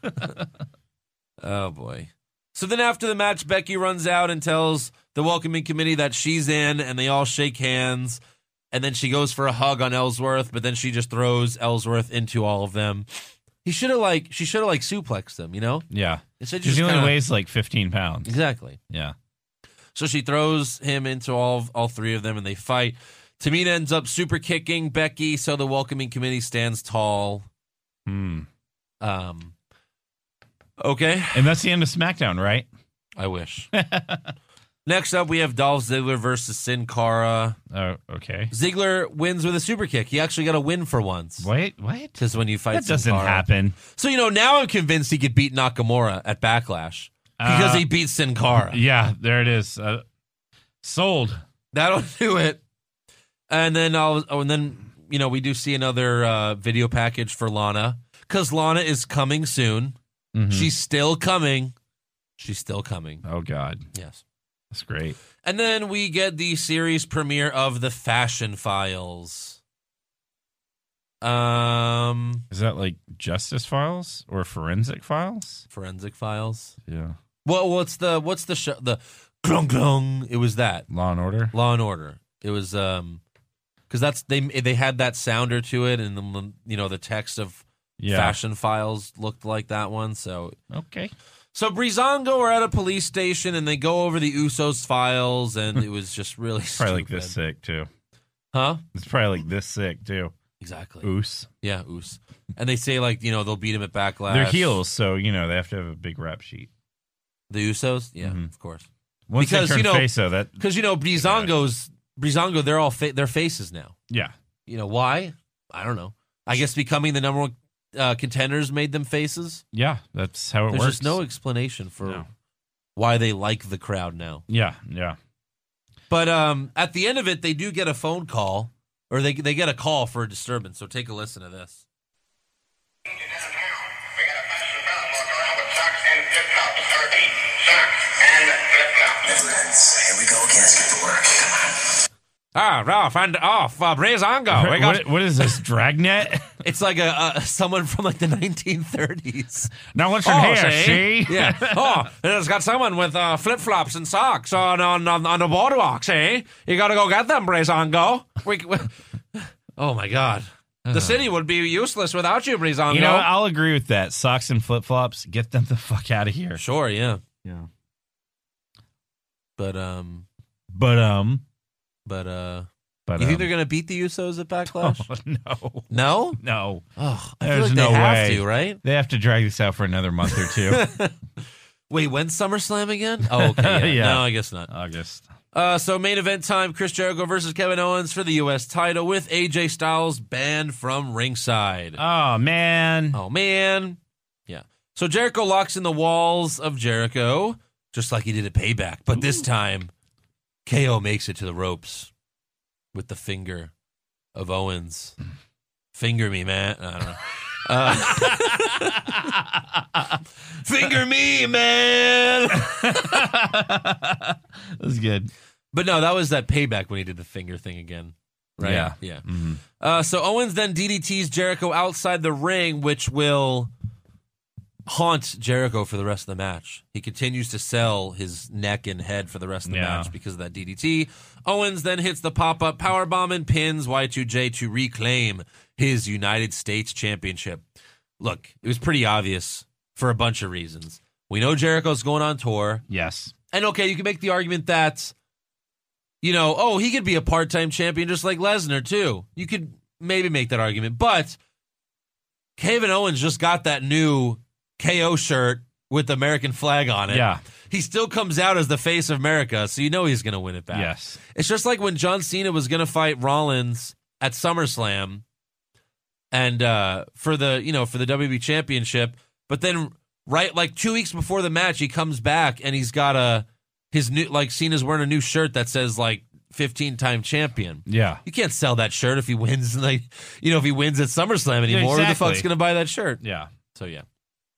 Oh, boy. So then after the match, Becky runs out and tells the welcoming committee that she's in, and they all shake hands. And then she goes for a hug on Ellsworth, but then she just throws Ellsworth into all of them. He should have, like, she should have, like, suplexed them, you know? Yeah. Instead, Because just he only kinda- weighs like fifteen pounds. Exactly. Yeah. So she throws him into all all three of them, and they fight. Tamina ends up super kicking Becky, so the welcoming committee stands tall. Hmm. Um. Okay, And that's the end of SmackDown, right? I wish. Next up, we have Dolph Ziggler versus Sin Cara. Oh, okay. Ziggler wins with a super kick. He actually got a win for once. Wait, what? Because when you fight That Sin doesn't Cara. happen. So, you know, now I'm convinced he could beat Nakamura at Backlash. Because Uh, he beat Sin Cara. Yeah, there it is. Uh, sold. That'll do it. And then I'll, oh, and then you know we do see another uh, video package for Lana because Lana is coming soon. Mhm. She's still coming. She's still coming. Oh, God. Yes. That's great. And then we get the series premiere of the Fashion Files. Um, Is that like Justice Files or Forensic Files? Forensic Files. Yeah. Well, what's the what's the show? The glung glung. It was that Law and Order? Law and Order. It was um, because that's they they had that sounder to it, and the you know the text of Yeah. Fashion Files looked like that one. So Okay. so Breezango are at a police station, and they go over the Usos files, and it was just really Probably like stupid. this sick, too. Huh? It's probably like this sick, too. Exactly. Oos. Yeah, Us. And they say like you know they'll beat him at Backlash. They're heels, so, you know, they have to have a big rap sheet. The Usos. Yeah, Mhm. of course. Once Because, they turn you know- face, though, that, Because you know Breezango's Breezango, they're all fa- they're faces now. yeah. You know why? I don't know. I guess becoming the number one uh, contenders made them faces. Yeah, that's how it There's works. just no explanation for No. why they like the crowd now. Yeah, yeah. But um, at the end of it, they do get a phone call, or they they get a call for a disturbance. So take a listen to this. We got a fashion belt walk around with socks and flip-flops. I repeat, socks and flip-flops. Midlands, here we go again. Let's get to work. Come on. Ah, Ralph, and off, uh, Brazongo. We got- What, what is this, Dragnet? It's like a, a someone from like the nineteen thirties. Now what's in Oh, here, see? see? Yeah. Oh, it's got someone with uh, flip flops and socks on on on, on the boardwalk. See, you got to go get them, Brazongo. We, we, oh my God, the city would be useless without you, Brazongo. You know, I'll agree with that. Socks and flip-flops, get them the fuck out of here. Sure, yeah, Yeah. but um, But, um... but uh, But, you think um, they're gonna beat the Usos at Backlash? Oh, no. No. No. Oh, I There's feel like no they have way. to, right? They have to drag this out for another month or two. Wait, when's SummerSlam again? Oh, okay. Yeah. Yeah. No, I guess not. August. Uh, so main event time, Chris Jericho versus Kevin Owens for the U S title with A J Styles banned from ringside. Oh, man. Oh, man. Yeah. So Jericho locks in the walls of Jericho, just like he did at Payback. But this time, K O makes it to the ropes with the finger of Owens. Finger me, man. I don't know. Uh, finger me, man. That was good. But no, that was that Payback when he did the finger thing again. Right? Yeah. Yeah. Mm-hmm. Uh, so Owens then D D Ts Jericho outside the ring, which will haunt Jericho for the rest of the match. He continues to sell his neck and head for the rest of the Yeah. match because of that D D T. Owens then hits the pop-up powerbomb and pins Y two J to reclaim his United States Championship. Look, it was pretty obvious for a bunch of reasons. We know Jericho's going on tour. Yes. And okay, you can make the argument that, you know, oh, he could be a part-time champion just like Lesnar, too. You could maybe make that argument. But Kevin Owens just got that new K O shirt with the American flag on it. Yeah. He still comes out as the face of America, so you know he's going to win it back. Yes. It's just like when John Cena was going to fight Rollins at SummerSlam and uh, for the, you know, for the W W E Championship, but then right like two weeks before the match, he comes back and he's got a his new like Cena's wearing a new shirt that says like fifteen-time champion. Yeah. You can't sell that shirt if he wins like you know if he wins at SummerSlam anymore. Who the exactly. fuck's going to buy that shirt? Yeah. So yeah.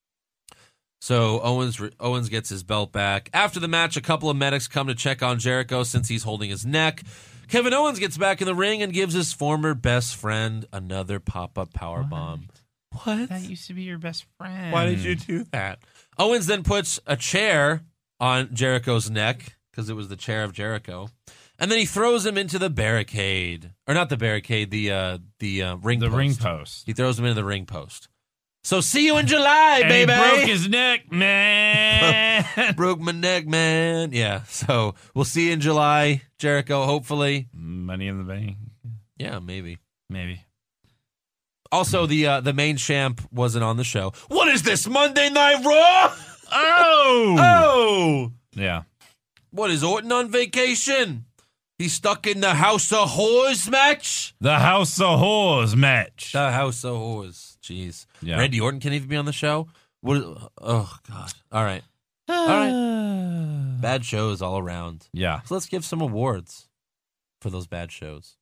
So Owens Owens gets his belt back. After the match, a couple of medics come to check on Jericho since he's holding his neck. Kevin Owens gets back in the ring and gives his former best friend another pop-up powerbomb. What? That used to be your best friend. Why did you do that? Owens then puts a chair on Jericho's neck because it was the chair of Jericho, and then he throws him into the barricade, or not the barricade, the uh, the uh, ring The post. ring post. He throws him into the ring post. So see you in July, And baby. he broke his neck, man. Broke my neck, man. Yeah. So we'll see you in July, Jericho. Hopefully. Money in the bank. Yeah, maybe. Maybe. Also, the uh, the main champ wasn't on the show. What is this, Monday Night Raw? Oh! Oh! Yeah. What is Orton on vacation? He's stuck in the House of Whores match? The House of Whores match. The House of Whores. Jeez. Yeah. Randy Orton can't even be on the show? What? Oh, God. All right. All right. Bad shows all around. Yeah. So let's give some awards for those bad shows.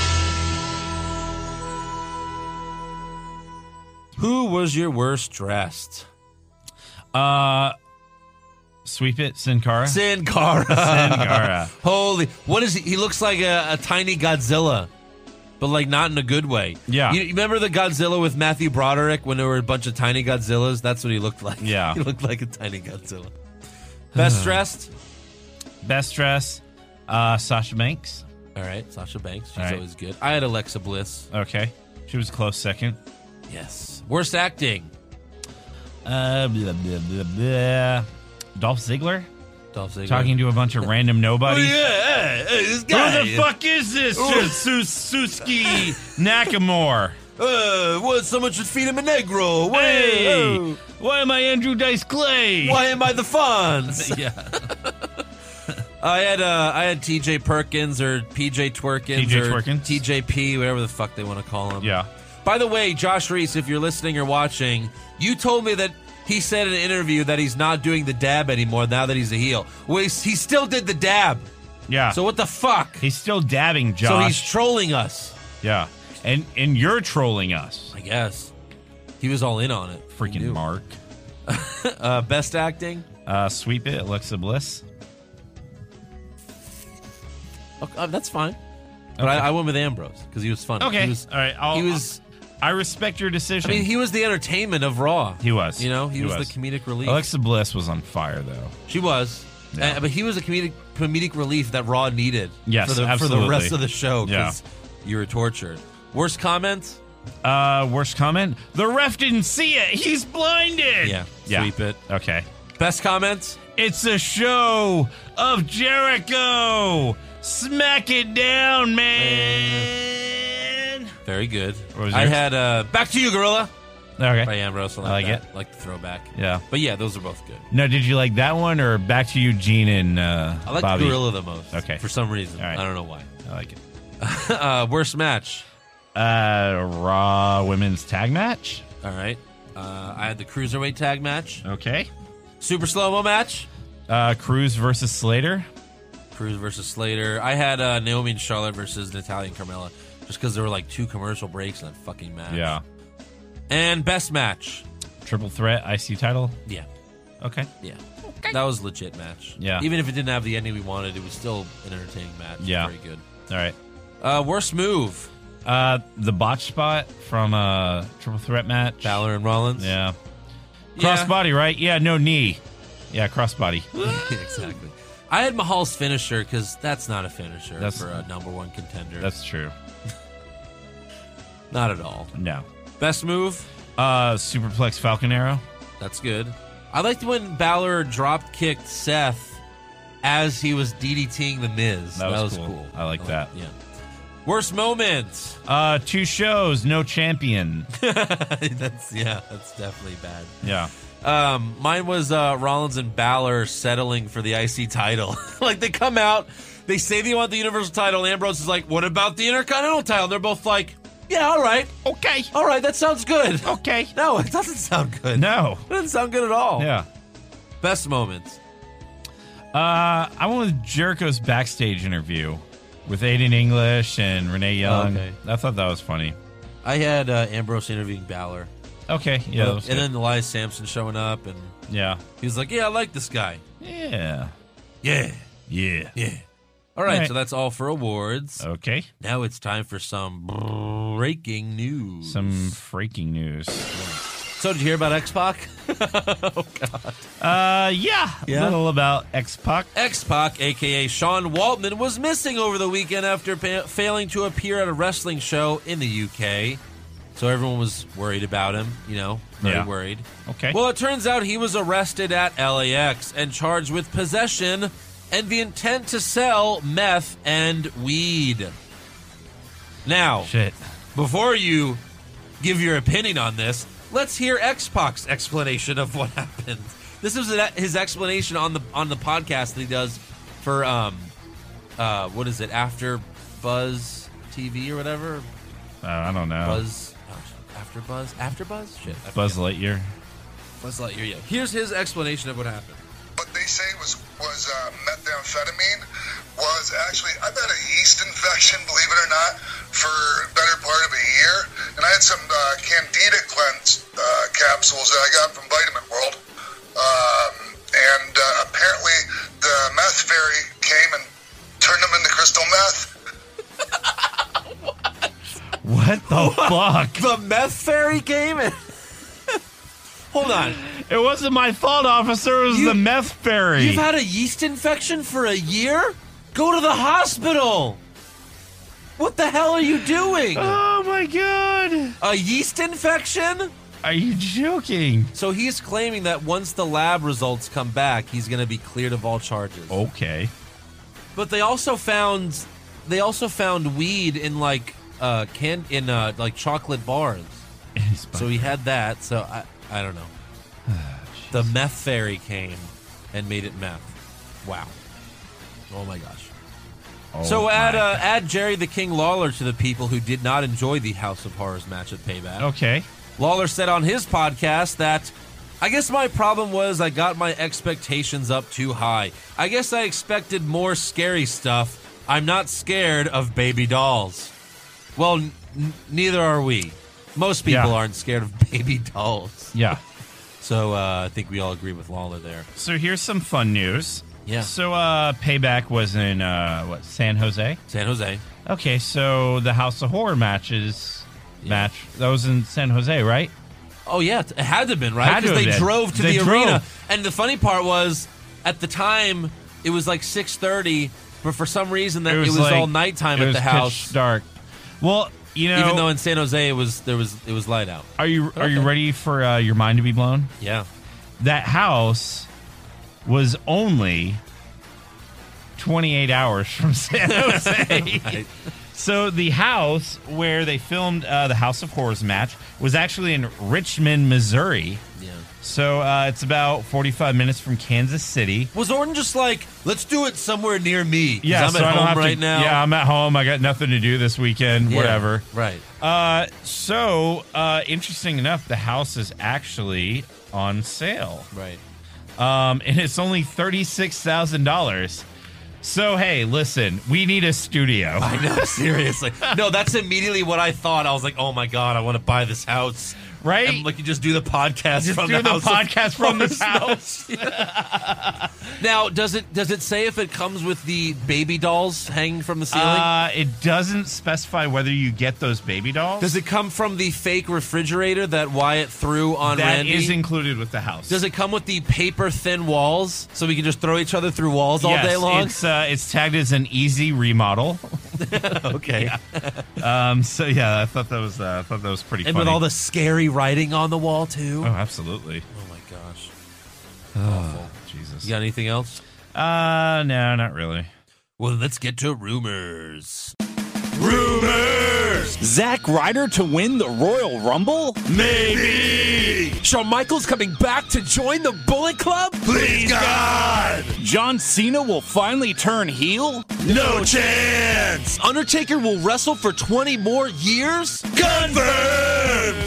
Who was your worst dressed? Uh, Sweep it, Sin Cara. Sin Cara. Sin Cara. Holy, what is he? He looks like a, a tiny Godzilla, but like not in a good way. Yeah. You, you remember the Godzilla with Matthew Broderick when there were a bunch of tiny Godzillas? That's what he looked like. Yeah. He looked like a tiny Godzilla. Best dressed? Best dress, uh, Sasha Banks. All right, Sasha Banks. She's All right. always good. I had Alexa Bliss. Okay. She was a close second. Yes. Worst acting? Uh, blah, blah, blah, blah. Dolph Ziggler Dolph Ziggler. talking to a bunch of random Oh, nobodies. yeah, hey, hey, this Who guy. the fuck is this? Suzuki Nakamura. Uh, what's so much with feed him a Negro? Why, Hey, oh, why am I Andrew Dice Clay? why am I the Fonz? Yeah. I had uh, I had T J Perkins or P J Twerkins T J or Twerkins? T J P, whatever the fuck they want to call him. Yeah. By the way, Josh Reese, if you're listening or watching, you told me that he said in an interview that he's not doing the dab anymore now that he's a heel. Well, he's, he still did the dab. Yeah. So what the fuck? He's still dabbing, Josh. So he's trolling us. Yeah. And and you're trolling us. I guess. He was all in on it. Freaking Mark. uh, best acting? Uh, Sweep It, Alexa Bliss. Okay, uh, that's fine. But Okay. I, I went with Ambrose because he was funny. Okay. He was, all right. I'll, he was. I respect your decision. I mean, he was the entertainment of Raw. He was. You know, he, He was, was. the comedic relief. Alexa Bliss was on fire, though. She was. Yeah. Uh, but he was a comedic comedic relief that Raw needed. Yes, for the, absolutely. For the rest of the show Yeah. because you were tortured. Worst comment? Uh, worst comment? The ref didn't see it. He's blinded. Yeah. Yeah. Sweep it. Okay. Best comment? It's a show of Jericho. Smack it down, man. Very good. What was I yours? had uh, Back to You, Gorilla. Okay. By Ambrose. I like, I like that. it. Like the throwback. Yeah. But yeah, those are both good. No, did you like that one or Back to You, Gene and uh, I like Bobby? Gorilla the most. Okay. For some reason. All right. I don't know why. I like it. uh, worst match? Uh, Raw Women's Tag Match. All right. Uh, I had the Cruiserweight tag match. Okay. Super slow-mo match. Uh, Cruz versus Slater. Cruz versus Slater. I had uh, Naomi and Charlotte versus Natalya and Carmella just because there were like two commercial breaks in that fucking match. Yeah. And best match. Triple threat I C title. Yeah. Okay. Yeah. That was a legit match. Yeah. Even if it didn't have the ending we wanted, it was still an entertaining match. Yeah. Very good. All right. Uh, worst move. Uh, the botch spot from uh triple threat match. Balor and Rollins. Yeah. Yeah. Crossbody, right? Yeah. No knee. Yeah. Crossbody. Exactly. I had Mahal's finisher because that's not a finisher That's- for a number one contender. That's true. not at all. No. Best move. Uh, superplex Falcon Arrow. That's good. I liked when Balor drop kicked Seth as he was DDTing the Miz. That was, that was cool. cool. I like that. Yeah. Worst moment. Uh, two shows, no champion. that's yeah, that's definitely bad. Yeah. Um, mine was uh, Rollins and Balor settling for the I C title. Like they come out, they say they want the Universal title, and Ambrose is like, "What about the Intercontinental title?" And they're both like, "Yeah, all right, Okay. all right, that sounds good." Okay. No, it doesn't sound good. No. It doesn't sound good at all. Yeah. Best moments. Uh, I went with Jericho's backstage interview with Aiden English and Renee Young. Okay. I thought that was funny. I had uh, Ambrose interviewing Balor. Okay. Yeah. That was and good. then Elias Sampson showing up, and yeah. he was like, "Yeah, I like this guy." Yeah. Yeah, Yeah. yeah. All right, All right. so that's all for awards. Okay. Now it's time for some breaking news. Some freaking news. So, did you hear about X-Pac? Oh, God. Uh, yeah. Yeah? A little about X-Pac. X-Pac, a k a. Sean Waltman, was missing over the weekend after pa- failing to appear at a wrestling show in the U K. So everyone was worried about him, you know, very Yeah. worried. Okay. Well, it turns out he was arrested at L A X and charged with possession and the intent to sell meth and weed. Now, Shit. before you give your opinion on this, let's hear X-Pac's explanation of what happened. This is his explanation on the on the podcast that he does for um uh what is it, After Buzz T V or whatever? Uh, I don't know. Buzz oh, After Buzz? After Buzz? Shit. I Buzz forget. Lightyear. Buzz Lightyear, yeah. Here's his explanation of what happened. What they say was was uh, methamphetamine was actually, I've had a yeast infection, believe it or not, for a better part of a year, and I had some uh, Candida cleanse uh, capsules that I got from Vitamin World, um, and uh, apparently the meth fairy came and turned them into crystal meth. What the fuck? The meth fairy came and... Hold on. It wasn't my fault, officer. It was You- the meth fairy. You've had a yeast infection for a year? Go to the hospital. What the hell are you doing? Oh my god. A yeast infection? Are you joking? So he's claiming that once the lab results come back, he's going to be cleared of all charges. Okay. But they also found they also found weed in like uh can in uh like chocolate bars. So he had that. So I I don't know. The meth fairy came and made it meth. Wow. Oh my gosh. Oh so my add uh, God. add Jerry the King Lawler to the people who did not enjoy the House of Horrors match at Payback. Okay. Lawler said on his podcast that I guess my problem was I got my expectations up too high. I guess I expected more scary stuff. I'm not scared of baby dolls. Well, n- neither are we. Most people Yeah. aren't scared of baby dolls. Yeah. So uh, I think we all agree with Lawler there. So here's some fun news. Yeah. So uh, Payback was in, uh, what, San Jose? San Jose. Okay, so the House of Horror matches match, that was in San Jose, right? Oh, yeah. It had to have been, right? Had to Because they have been. drove to They the drove. arena. And the funny part was, at the time, it was like six thirty, but for some reason, that it was, like- all nighttime it at was the pitch house. dark. Well, you know, Even though in San Jose, it was there was it was light out. are you are you Okay. ready for uh, your mind to be blown? Yeah. That house was only twenty-eight hours from San Jose. Right. So the house where they filmed uh, the House of Horrors match was actually in Richmond, Missouri. Yeah. So uh, it's about forty-five minutes from Kansas City. Was Orton just like, let's do it somewhere near me? 'Cause Yeah, I'm so at I don't home have right to, now. Yeah, I'm at home. I got nothing to do this weekend. Yeah, Whatever. Right. Uh, so uh, interesting enough, the house is actually on sale. Right. Um, and it's only thirty-six thousand dollars. So, hey, listen, we need a studio. I know, seriously. No, that's immediately what I thought. I was like, oh my God, I want to buy this house. Right? And like you just do the podcast Just from do the, the house. podcast from this Horrors. house. Now, does it does it say if it comes with the baby dolls hanging from the ceiling? Uh, it doesn't specify whether you get those baby dolls. Does it come from the fake refrigerator that Wyatt threw on That Randy? is included with the house. Does it come with the paper thin walls so we can just throw each other through walls all Yes, day long? It's, uh, it's tagged as an easy remodel. Okay. Um, so yeah, I thought that was uh, I thought that was pretty And funny. with all the scary writing on the wall too. oh, absolutely. Oh my gosh. Oh, Jesus. You got anything else? Uh, no, not really. Well, let's get to rumors. Rumors! Zack Ryder to win the Royal Rumble? Maybe. Shawn Michaels coming back to join the Bullet Club? Please, God! John Cena will finally turn heel? No chance. Undertaker will wrestle for twenty more years? Confirmed!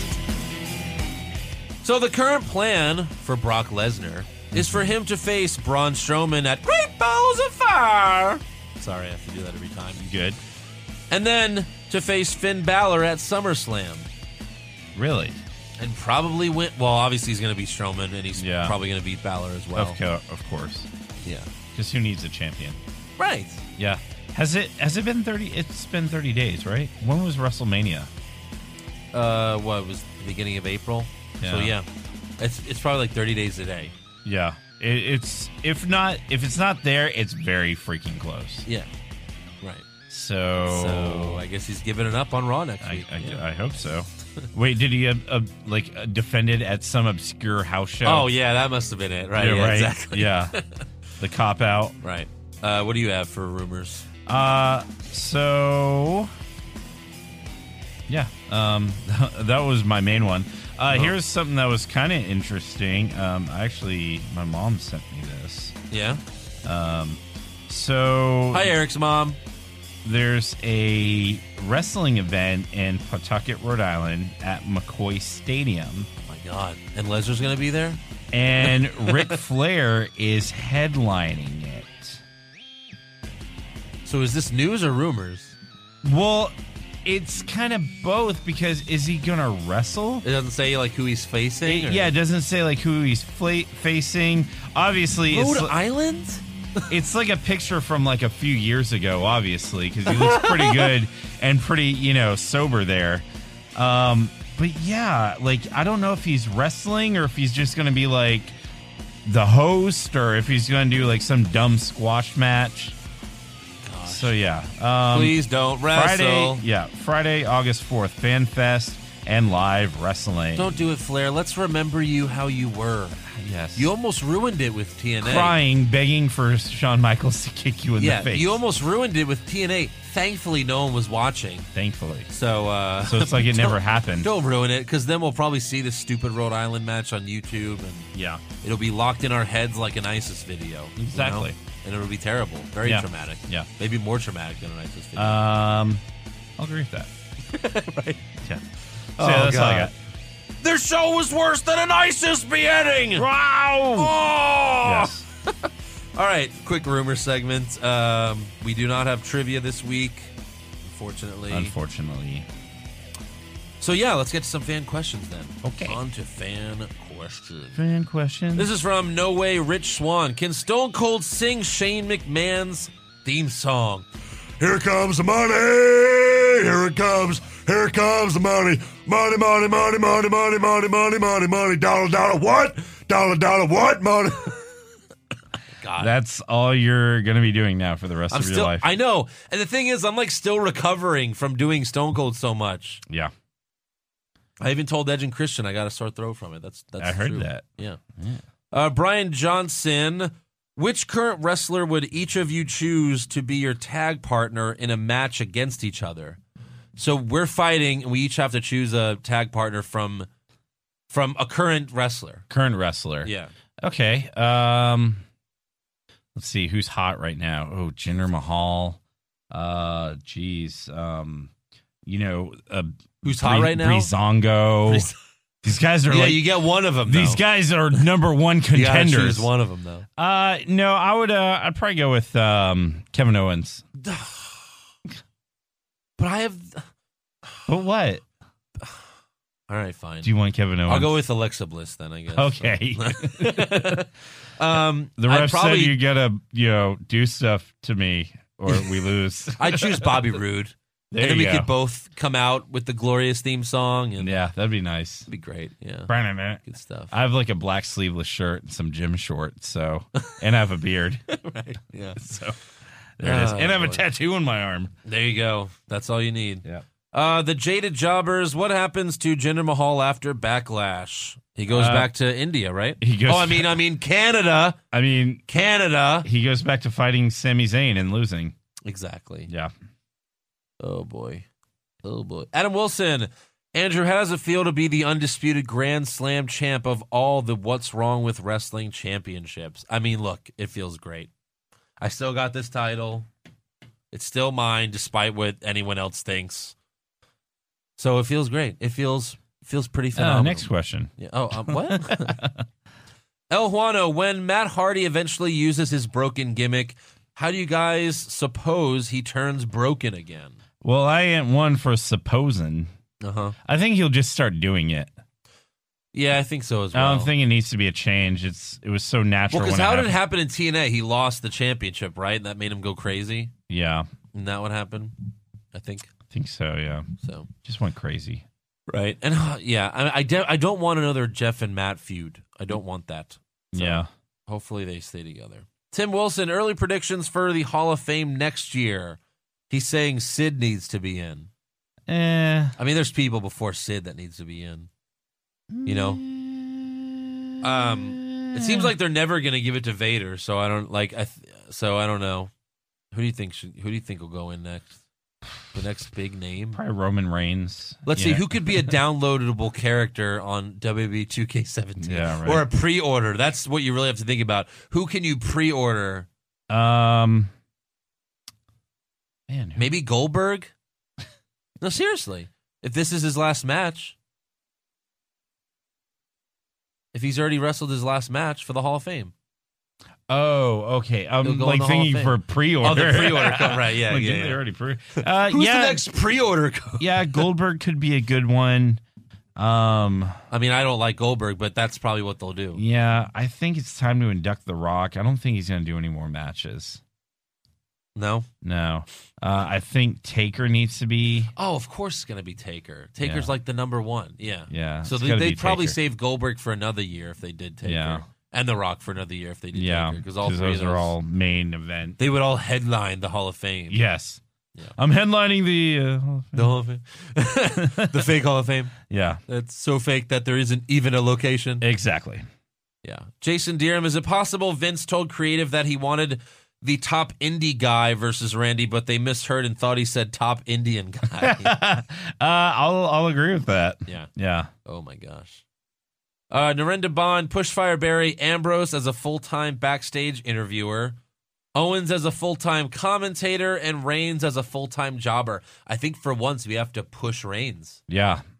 So the current plan for Brock Lesnar is for him to face Braun Strowman at Great Balls of Fire. Sorry, I have to do that every time. Good. And then to face Finn Balor at SummerSlam. Really? And probably win. Well, obviously he's going to beat Strowman, and he's Yeah. probably going to beat Balor as well. Of, co- of course. Yeah. Because who needs a champion? Right. Yeah. Has it has it been thirty? It's been thirty days, right? When was WrestleMania? Uh, what it was the beginning of April? So Yeah. yeah, it's it's probably like thirty days today. Yeah. It, it's if not if it's not there, it's very freaking close. Yeah. Right. So, So I guess he's giving it up on Raw next I, week. I, Yeah. I hope so. Wait, did he uh, uh, like uh, defend it at some obscure house show? Oh yeah, that must have been it. Right. yeah, Yeah, right. Exactly. Yeah, the cop out. Right. Uh, what do you have for rumors? Uh, so yeah, um, that was my main one. Uh, Oh. Here's something that was kind of interesting. Um, actually, my mom sent me this. Yeah. Um, so Hi, Eric's mom. there's a wrestling event in Pawtucket, Rhode Island at McCoy Stadium. Oh my God. And Lesnar's gonna be there. And Ric Flair is headlining it. So is this news or rumors? Well, it's kind of both because is he going to wrestle? It doesn't say like who he's facing. It- or- yeah, it doesn't say like who he's fla- facing. Obviously, Rhode it's, li- Island. it's like a picture from like a few years ago, obviously, because he looks pretty good and pretty, you know, sober there. Um, but yeah, like I don't know if he's wrestling or if he's just going to be like the host or if he's going to do like some dumb squash match. So yeah, um, Please don't wrestle. Friday, yeah, Friday, August fourth, Fan Fest and live wrestling. Don't do it, Flair. Let's remember you how you were. Yes, You almost ruined it with T N A. crying, begging for Shawn Michaels to kick you in Yeah, the face. you almost ruined it with T N A. Thankfully, no one was watching. Thankfully, So, uh, so it's like it don't- never happened. Don't ruin it, because then we'll probably see this stupid Rhode Island match on YouTube, and Yeah, it'll be locked in our heads like an ISIS video. you know? Exactly. And it'll be terrible. Very Yeah. traumatic. Yeah. Maybe more traumatic than an ISIS video. um, I'll agree with that. right? Yeah. So Oh, yeah, that's all I God. got. This show was worse than an ISIS beheading. Wow. Oh. Yes. All right, quick rumor segment. Um, we do not have trivia this week, unfortunately. Unfortunately. So, yeah, let's get to some fan questions then. Okay. On to fan questions. Fan questions. This is from No Way Rich Swan. Can Stone Cold sing Shane McMahon's theme song? Here comes the money. Here it comes. Here comes the money. Money, money, money, money, money, money, money, money, money. Dollar, dollar, what? Dollar, dollar, what? Money. God. That's all you're going to be doing now for the rest I'm of still, your life. I know. And the thing is, I'm like still recovering from doing Stone Cold so much. Yeah. I even told Edge and Christian I got a sore throat from it. That's that's I heard true. that. Yeah. Yeah. Uh, Brian Johnson, which current wrestler would each of you choose to be your tag partner in a match against each other? So we're fighting, and we each have to choose a tag partner from from a current wrestler. Current wrestler. Yeah. Okay. Um, let's see who's hot right now. Oh, Jinder Mahal. Uh, geez. Um, you know, uh, who's hot right now? Breezango. Breez- These guys are yeah, like, you get one of them. These though. guys are number one contenders. You gotta choose one of them though. Uh, no, I would. Uh, I'd probably go with um Kevin Owens. But I have. But what? All right, fine. Do you want Kevin Owens? I'll go with Alexa Bliss then. I guess. Okay. um, the I'd ref probably, said you gotta, you know, do stuff to me or we lose. I choose Bobby Roode. There and then you we go. could both come out with the glorious theme song, and Yeah, that'd be nice. it'd be great. Yeah, Good good stuff. I have like a black sleeveless shirt and some gym shorts, so and I have a beard. Right. Yeah. So there it is. Oh, And I have a boy. tattoo on my arm. There you go. That's all you need. Yeah. Uh, the Jaded Jobbers. What happens to Jinder Mahal after Backlash? He goes Uh, back to India, right? he goes Oh, I mean, I mean Canada. I mean, Canada. he goes back to fighting Sami Zayn and losing. Exactly. Yeah. Oh boy. Oh boy. Adam Wilson. Andrew, how does it feel to be the undisputed Grand Slam champ of all the What's Wrong with Wrestling championships? I mean, look, it feels great. I still got this title. It's still mine, despite what anyone else thinks. So it feels great. It feels feels pretty phenomenal. Uh, next question. Yeah. Oh, um, what? El Juano, when Matt Hardy eventually uses his broken gimmick, how do you guys suppose he turns broken again? Well, I ain't one for supposing. Uh-huh. I think he'll just start doing it. Yeah, I think so as well. I don't think it needs to be a change. It's it was so natural. Well, because when how it did it happened. happen in T N A? He lost the championship, right? And that made him go crazy? Yeah, Isn't that what happened? I think I think so. Yeah, so. just went crazy. Right. And uh, yeah, I I, de- I don't want another Jeff and Matt feud. I don't want that. So Yeah. hopefully they stay together. Tim Wilson, early predictions for the Hall of Fame next year. He's saying Sid needs to be in. Eh. I mean, there's people before Sid that needs to be in. You know? Um, it seems like they're never going to give it to Vader, so I don't like I th- so I don't know. Who do you think should who do you think will go in next? The next big name? Probably Roman Reigns. Let's Yeah. see, who could be a downloadable character on W W E two K seventeen? Yeah, right. Or a pre-order. That's what you really have to think about. Who can you pre-order? Um, man, who- Maybe Goldberg? No, seriously. If this is his last match. If he's already wrestled his last match for the Hall of Fame. Oh, okay. He'll I'm go in like the Hall of thinking Fame. for pre-order. Oh, the pre-order code, right, yeah, Like, yeah, didn't yeah. They already pre. Uh, Who's yeah, the next pre-order code? yeah, Goldberg could be a good one. Um, I mean, I don't like Goldberg, but that's probably what they'll do. yeah, I think it's time to induct The Rock. I don't think he's going to do any more matches. No? No, uh, I think Taker needs to be. Oh, of course it's going to be Taker. Taker's Yeah. like the number one. Yeah. Yeah, So it's they, gotta they'd be probably Taker. save Goldberg for another year if they did Taker. Yeah. And The Rock for another year if they did Yeah, Taker. Because all because three those of those are all main event. They would all headline the Hall of Fame. Yes, Yeah. I'm headlining the. Uh, Hall of Fame. The Hall of Fame. The fake Hall of Fame. Yeah, That's so fake that there isn't even a location. exactly. Yeah. Jason Deerham, is it possible Vince told creative that he wanted the top indie guy versus Randy, but they misheard and thought he said top Indian guy? uh, I'll I'll agree with that. Yeah. Yeah. Oh, my gosh. Uh, Narendra Bond, Pushfire Barry, Ambrose as a full-time backstage interviewer, Owens as a full-time commentator, and Reigns as a full-time jobber. I think for once we have to push Reigns. Yeah.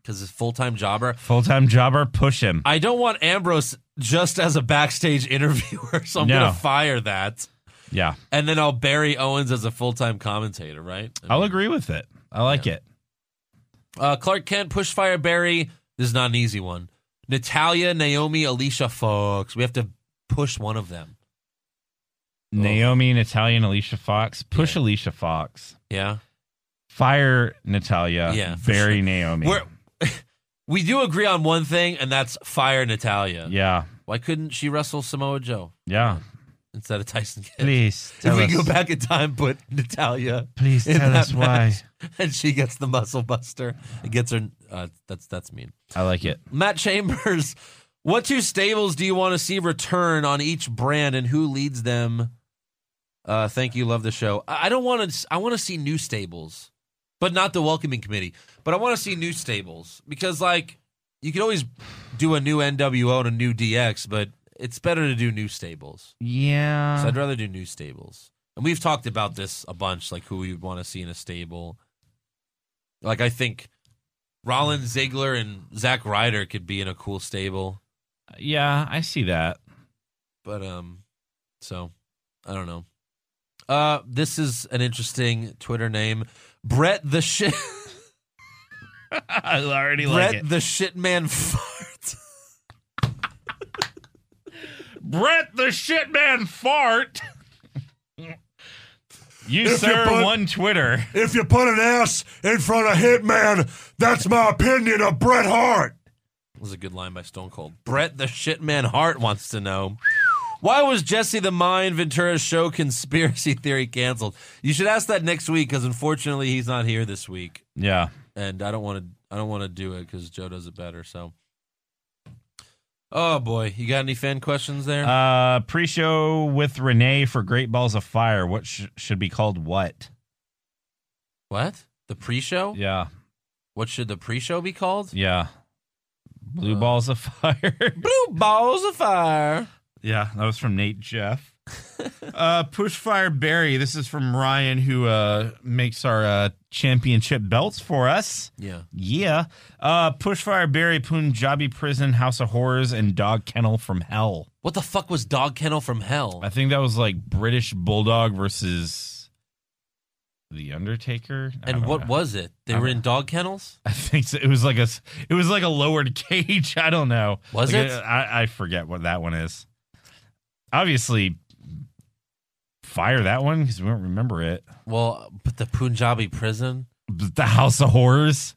because it's full-time jobber. Full-time jobber, push him. I don't want Ambrose just as a backstage interviewer, so I'm No. going to fire that. Yeah. And then I'll bury Owens as a full-time commentator, right? I I'll mean, agree with it. I like Yeah. it. Uh, Clark Kent, push fire Barry. This is not an easy one. Natalia, Naomi, Alicia Fox. We have to push one of them. Naomi, Natalia, and Alicia Fox. Push Yeah. Alicia Fox. Yeah? Fire Natalia. Yeah, for Bury sure. Naomi. We're, we do agree on one thing, and that's fire Natalia. yeah. Why couldn't she wrestle Samoa Joe Yeah. instead of Tyson Kidd? Please If tell we us. go back in time, put Natalia. Please in tell that us why. match, and she gets the muscle buster. It gets her. Uh, that's that's mean. I like it. Matt Chambers, what two stables do you want to see return on each brand, and who leads them? Uh, thank you, love the show. I I don't want to. I want to see new stables, but not the welcoming committee. But I want to see new stables because, like, you can always do a new N W O and a new D X, but it's better to do new stables. Yeah. So I'd rather do new stables. And we've talked about this a bunch, like who we would want to see in a stable. Like, I think Rollins, Ziggler, and Zack Ryder could be in a cool stable. Yeah, I see that. But, um, so, I don't know. Uh, this is an interesting Twitter name. Brett the Shit. I already Brett like it. the Shit Man Fart. Brett the shit man fart. You, If sir, you put- won Twitter. If you put an S in front of Hitman, that's my opinion of Bret Hart. That was a good line by Stone Cold. Brett the Shit Man Hart wants to know, why was Jesse the Mind Ventura's show conspiracy theory canceled? You should ask that next week because unfortunately he's not here this week, Yeah. and I don't want to. I don't want to do it because Joe does it better. So, oh boy, you got any fan questions there? Uh, pre-show with Renee for Great Balls of Fire. What sh- should be called what? what the pre-show? Yeah. What should the pre-show be called? Yeah. Blue Uh, Balls of Fire. Blue Balls of Fire. Yeah, that was from Nate Jeff. uh, Pushfire Barry. This is from Ryan, who uh, makes our uh, championship belts for us. Yeah. Yeah. Uh, Pushfire Barry, Punjabi Prison, House of Horrors, and Dog Kennel from Hell. What the fuck was Dog Kennel from Hell? I think that was like British Bulldog versus The Undertaker. I And don't what know. was it? They I were don't- in dog kennels? I think so. It was like a, it was like a lowered cage. I don't know. Was Like, it? I, I forget what that one is. Obviously, fire that one because we don't remember it. Well, but the Punjabi prison? But the House of Horrors.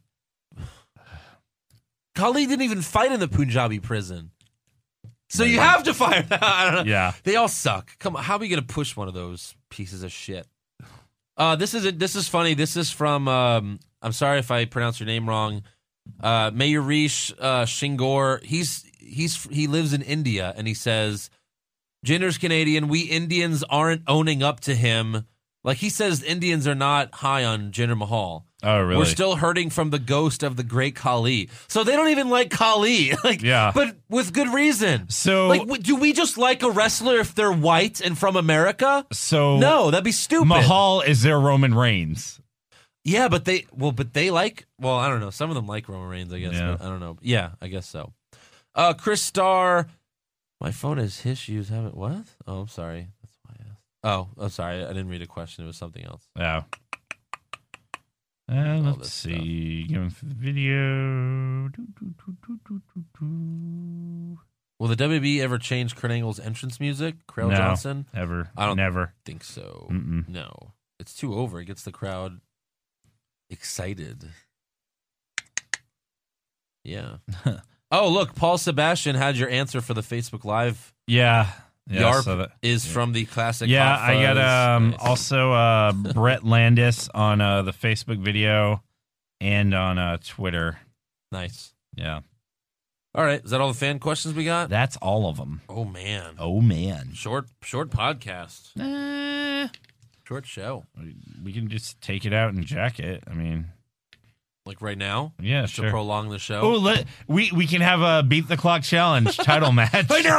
Kali didn't even fight in the Punjabi prison. So you have to fire that. I don't know. Yeah. They all suck. Come on, how are we going to push one of those pieces of shit? Uh, this is this is funny. This is from, um, I'm sorry if I pronounce your name wrong, uh, Mayurish uh, Shingor. He's, he's, he lives in India, and he says, Jinder's Canadian. We Indians aren't owning up to him. Like, he says Indians are not high on Jinder Mahal. Oh, really? We're still hurting from the ghost of the great Khali. So they don't even like Khali. Like, Yeah. But with good reason. So- like, w- do we just like a wrestler if they're white and from America? So No, that'd be stupid. Mahal is their Roman Reigns. Yeah, but they, well, but they like, well, I don't know. Some of them like Roman Reigns, I guess. Yeah. But I don't know. Yeah, I guess so. Uh, Chris Starr. My phone has issues. Haven't, what? Oh, I'm sorry. That's why I asked. Oh, I'm sorry. I didn't read a question. It was something else. Yeah. Uh, let's this see. Going through the video. Do, do, do, do, do, do, do. Will the W W E ever change Kurt Angle's entrance music? Crail No, Johnson? ever. I don't Never. think so. Mm-mm. No. It's too over. It gets the crowd excited. Yeah. Oh, look, Paul Sebastian had your answer for the Facebook Live. Yeah. Yeah, Yarp so that- is yeah. from the classic. Yeah, Hot I got Fuzz. um Nice. also uh Brett Landis on uh the Facebook video and on uh Twitter. Nice. Yeah. All right. Is that all the fan questions we got? That's all of them. Oh, man. Oh man. Short, short podcast. Eh, Short show. we can just take it out and jack it. I mean, Like right now? yeah, Just to sure. prolong the show? Oh, let we we can have a beat the clock challenge title match. I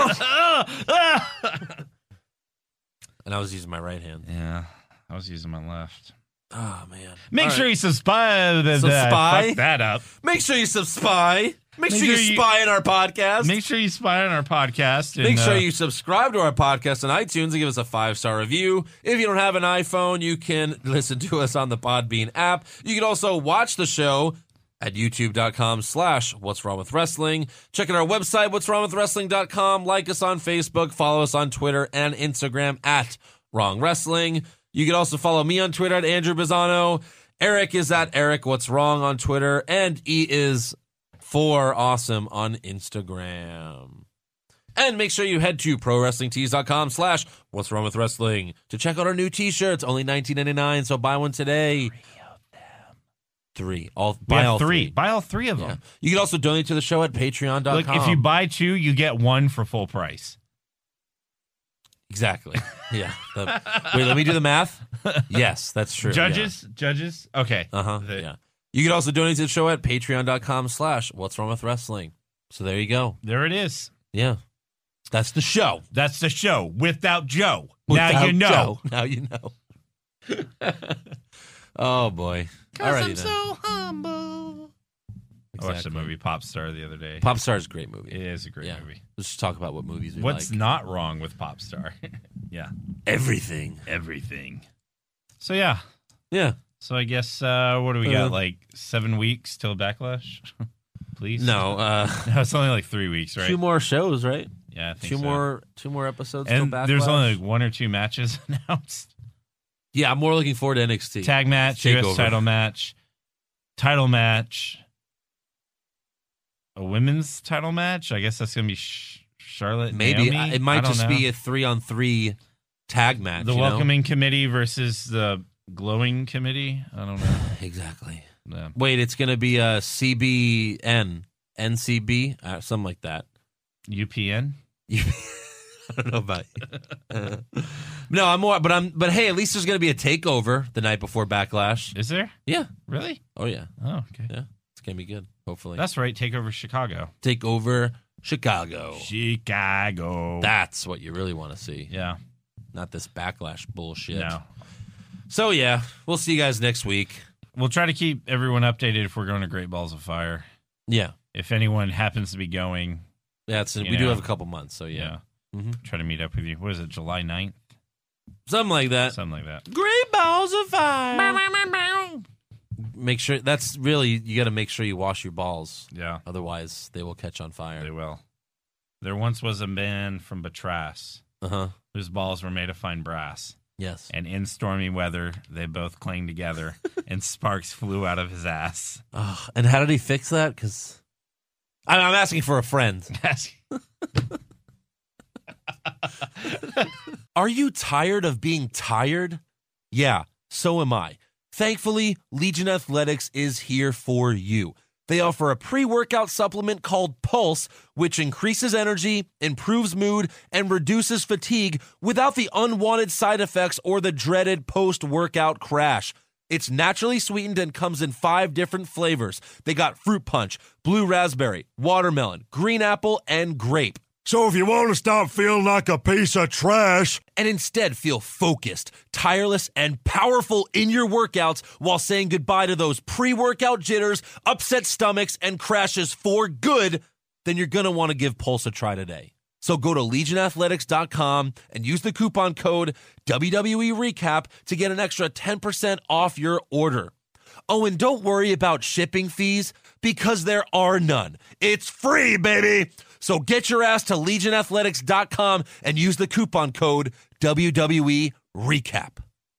know. And I was using my right hand. Yeah, I was using my left. Oh, man. Make All sure right. you subscribe. Subscribe? Fuck that up. Make sure you subscribe. Make, Make sure, sure you you- spy in our podcast. Make sure you spy on our podcast. And, Make sure uh, you subscribe to our podcast on iTunes and give us a five-star review. If you don't have an iPhone, you can listen to us on the Podbean app. You can also watch the show at youtube.com slash what's wrong with wrestling. Check out our website, what's wrong with wrestling dot com. Like us on Facebook. Follow us on Twitter and Instagram at Wrong Wrestling. You can also follow me on Twitter at Andrew Bizzano. Eric is at Eric What's Wrong on Twitter. And E is for awesome on Instagram. And make sure you head to prowrestlingtees.com slash what's wrong with wrestling to check out our new t-shirts. Only nineteen ninety-nine, so buy one today. Three of them. Three. All, buy yeah, all three. three. Buy all three of them. Yeah. You can also donate to the show at patreon dot com. Look, if you buy two, you get one for full price. Exactly. Yeah. The, wait, let me do the math. Yes, that's true. Judges? Yeah. Judges? Okay. Uh-huh. The, yeah. You can also donate to the show at patreon.com slash what's wrong with wrestling. So there you go. There it is. Yeah. That's the show. That's the show without Joe. Without now you know. Joe. Now you know. Oh, boy. All right. I'm so humble. Exactly. I watched the movie Pop Star the other day. Pop Star is a great movie. It is a great yeah. movie. Let's just talk about what movies we What's like. not wrong with Pop Star? Yeah. Everything. Everything. So, yeah. Yeah. So, I guess, uh, what do we Uh, got? Like seven weeks till Backlash? Please? No. Uh, no, it's only like three weeks, right? Two more shows, right? Yeah, I think two so. more Two more episodes And till Backlash. there's only like one or two matches announced. Yeah, I'm more looking forward to N X T. Tag match, U S title match, title match, a women's title match. I guess that's going to be Sh- Charlotte and Maybe. Naomi? It might I don't just know. be a three-on-three tag match. The you know? welcoming committee versus the glowing committee. I don't know. Exactly. Yeah. Wait, it's going to be a C B N, N C B, uh, something like that. U P N? I don't know about you. Uh, no, I'm more, but I'm, but hey, at least there's going to be a takeover the night before Backlash. Is there? Yeah. Really? Oh, yeah. Oh, okay. Yeah. It's going to be good, hopefully. That's right. Take over Chicago. Take over Chicago. Chicago. That's what you really want to see. Yeah. Not this Backlash bullshit. No. So, yeah, we'll see you guys next week. We'll try to keep everyone updated if we're going to Great Balls of Fire. Yeah. If anyone happens to be going. Yeah, it's, we know, do have a couple months, so yeah. Yeah. Mm-hmm. Try to meet up with you. What is it, July ninth? Something like that. Something like that. Great balls of fire. Make sure, that's really, you got to make sure you wash your balls. Yeah. Otherwise, they will catch on fire. They will. There once was a man from Batras uh-huh. whose balls were made of fine brass. Yes. And in stormy weather, they both clanged together and sparks flew out of his ass. Oh, and how did he fix that? Because I'm asking for a friend. Are you tired of being tired? Yeah, so am I. Thankfully, Legion Athletics is here for you. They offer a pre-workout supplement called Pulse, which increases energy, improves mood, and reduces fatigue without the unwanted side effects or the dreaded post-workout crash. It's naturally sweetened and comes in five different flavors. They got fruit punch, blue raspberry, watermelon, green apple, and grape. So if you want to stop feeling like a piece of trash and instead feel focused, tireless, and powerful in your workouts while saying goodbye to those pre-workout jitters, upset stomachs, and crashes for good, then you're going to want to give Pulse a try today. So go to legion athletics dot com and use the coupon code W W E Recap to get an extra ten percent off your order. Oh, and don't worry about shipping fees because there are none. It's free, baby. So get your ass to legion athletics dot com and use the coupon code W W E Recap.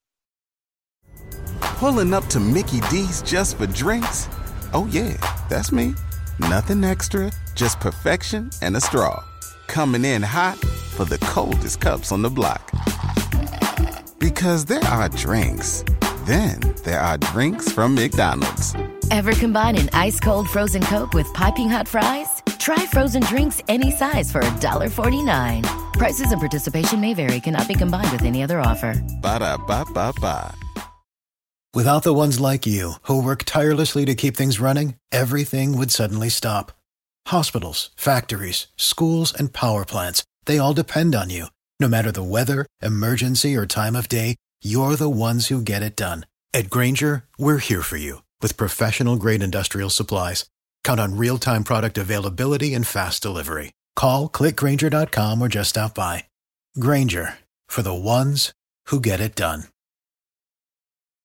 Pulling up to Mickey D's just for drinks? Oh, yeah, that's me. Nothing extra, just perfection and a straw. Coming in hot for the coldest cups on the block. Because there are drinks. Then there are drinks from McDonald's. Ever combine an ice-cold frozen Coke with piping hot fries? Try frozen drinks any size for one forty-nine. Prices and participation may vary. Cannot be combined with any other offer. Ba-da-ba-ba-ba. Without the ones like you, who work tirelessly to keep things running, everything would suddenly stop. Hospitals, factories, schools, and power plants, they all depend on you. No matter the weather, emergency, or time of day, you're the ones who get it done. At Grainger, we're here for you with professional-grade industrial supplies. Count on real-time product availability and fast delivery. Call, click Grainger dot com, or just stop by. Grainger, for the ones who get it done.